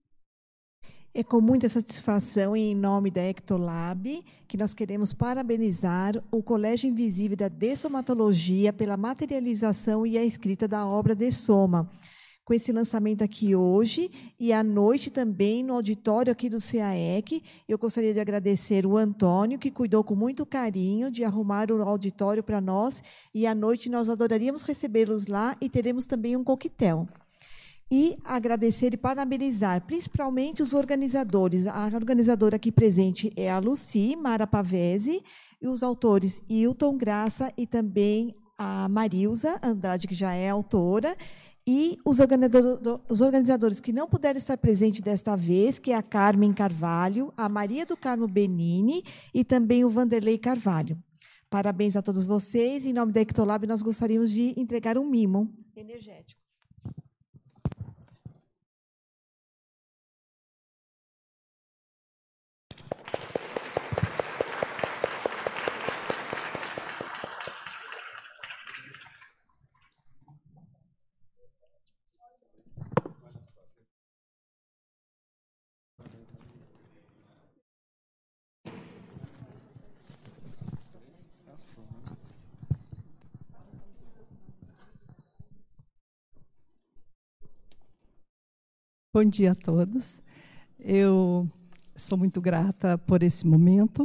É com muita satisfação e em nome da Ectolab que nós queremos parabenizar o Colégio Invisível da Dessomatologia pela materialização e a escrita da obra Dessoma, com esse lançamento aqui hoje e à noite também no auditório aqui do CAEC. Eu gostaria de agradecer o Antônio, que cuidou com muito carinho de arrumar o auditório para nós, e à noite nós adoraríamos recebê-los lá e teremos também um coquetel. E agradecer e parabenizar principalmente os organizadores. A organizadora aqui presente é a Luci Mara Pavese, e os autores Hilton Graça e também a Marilza Andrade, que já é autora, e os organizadores que não puderam estar presentes desta vez, que é a Carmen Carvalho, a Maria do Carmo Benini e também o Vanderlei Carvalho. Parabéns a todos vocês. Em nome da Ectolab, nós gostaríamos de entregar um mimo energético. Bom dia a todos. Eu sou muito grata por esse momento.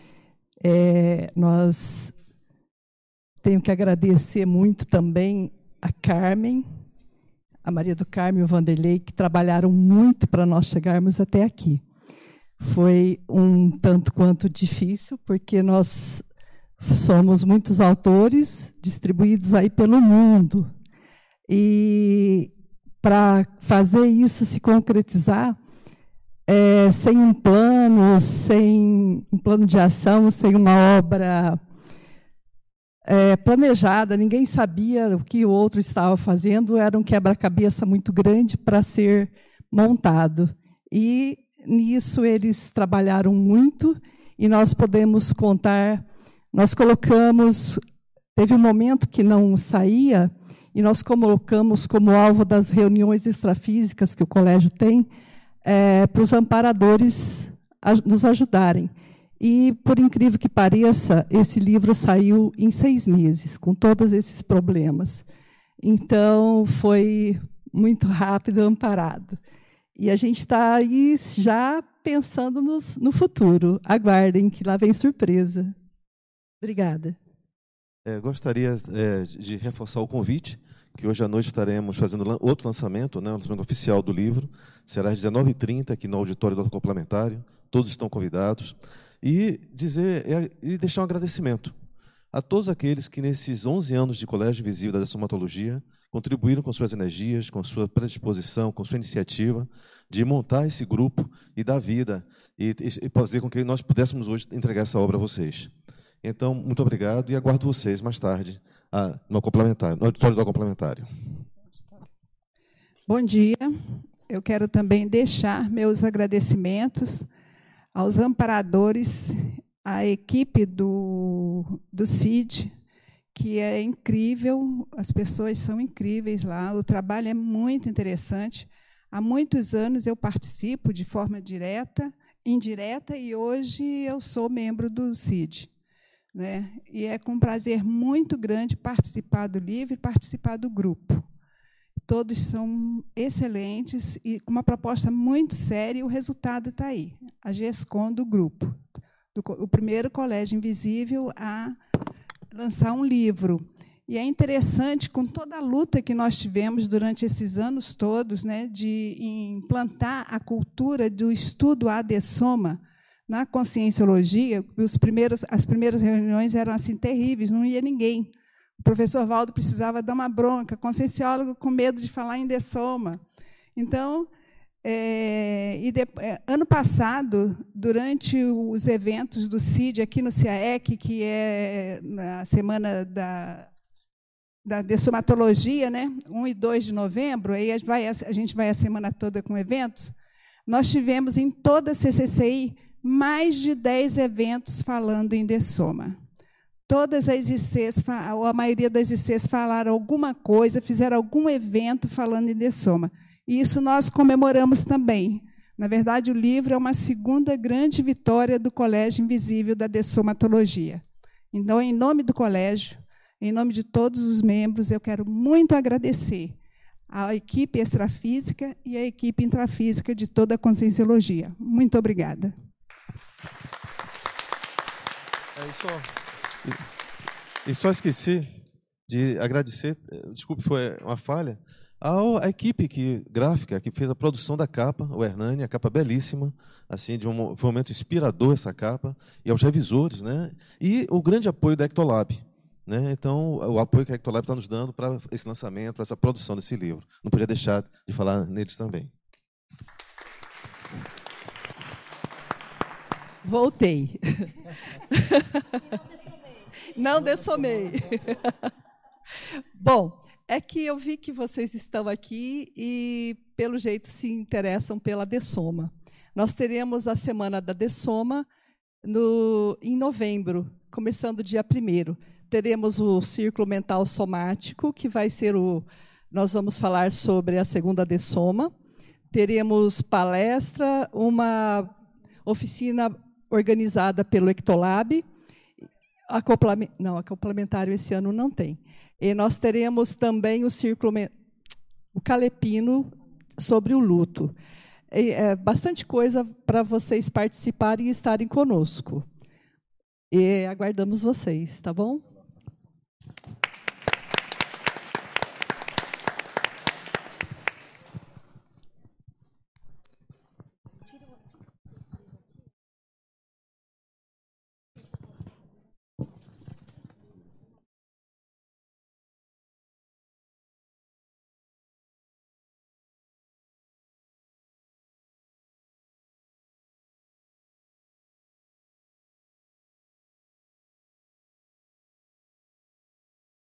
Nós tenho que agradecer muito também a Carmen, a Maria do Carmo e o Vanderlei, que trabalharam muito para nós chegarmos até aqui. Foi um tanto quanto difícil, porque nós somos muitos autores distribuídos aí pelo mundo. E para fazer isso se concretizar, sem um plano de ação, sem uma obra planejada, ninguém sabia o que o outro estava fazendo, era um quebra-cabeça muito grande para ser montado. E nisso eles trabalharam muito, e nós podemos contar, nós colocamos, teve um momento que não saía, e nós colocamos como alvo das reuniões extrafísicas que o colégio tem, para os amparadores nos ajudarem. E, por incrível que pareça, esse livro saiu em 6 meses, com todos esses problemas. Então, foi muito rápido, amparado. E a gente está aí já pensando no futuro. Aguardem, que lá vem surpresa. Obrigada. Gostaria de reforçar o convite, que hoje à noite estaremos fazendo outro lançamento, né, o lançamento oficial do livro. Será às 19h30, aqui no auditório do Complementário. Todos estão convidados. E deixar um agradecimento a todos aqueles que, nesses 11 anos de Colégio Invisível da Dessomatologia, contribuíram com suas energias, com sua predisposição, com sua iniciativa de montar esse grupo e dar vida e fazer com que nós pudéssemos hoje entregar essa obra a vocês. Então, muito obrigado e aguardo vocês mais tarde no auditório do Complementário. Bom dia. Eu quero também deixar meus agradecimentos aos amparadores, à equipe do CID, que é incrível, as pessoas são incríveis lá, o trabalho é muito interessante. Há muitos anos eu participo de forma direta, indireta, e hoje eu sou membro do CID. Né? E é com prazer muito grande participar do livro e participar do grupo. Todos são excelentes e com uma proposta muito séria, e o resultado está aí. A GESCOM do grupo, o primeiro colégio invisível a lançar um livro. E é interessante, com toda a luta que nós tivemos durante esses anos todos, né, de implantar a cultura do estudo AD-Soma na conscienciologia. As primeiras reuniões eram assim terríveis, não ia ninguém. O professor Valdo precisava dar uma bronca, conscienciólogo com medo de falar em DSOMA. Então, ano passado, durante os eventos do CID aqui no CIAEC, que é na semana da dessomatologia, né, 1 e 2 de novembro, aí a gente vai a semana toda com eventos, nós tivemos em toda a CCCI mais de 10 eventos falando em dessoma. Todas as ICs, ou a maioria das ICs, falaram alguma coisa, fizeram algum evento falando em dessoma. E isso nós comemoramos também. Na verdade, o livro é uma segunda grande vitória do Colégio Invisível da Dessomatologia. Então, em nome do colégio, em nome de todos os membros, eu quero muito agradecer à equipe extrafísica e à equipe intrafísica de toda a conscienciologia. Muito obrigada. E só esqueci de agradecer, desculpe, foi uma falha, à equipe gráfica que fez a produção da capa, o Hernani, a capa belíssima, assim, foi um momento inspirador essa capa, e aos revisores, né? E o grande apoio da Ectolab. Né? Então, o apoio que a Ectolab está nos dando para esse lançamento, para essa produção desse livro. Não podia deixar de falar neles também. Voltei. Não dessomei. Bom, é que eu vi que vocês estão aqui e, pelo jeito, se interessam pela dessoma. Nós teremos a Semana da Dessoma em novembro, começando dia 1º. Teremos o Círculo Mental Somático, que vai ser nós vamos falar sobre a segunda dessoma. Teremos palestra, uma oficina organizada pelo Ectolab. A complementário esse ano não tem. E nós teremos também o Calepino sobre o luto. Bastante coisa para vocês participarem e estarem conosco. E aguardamos vocês, tá bom?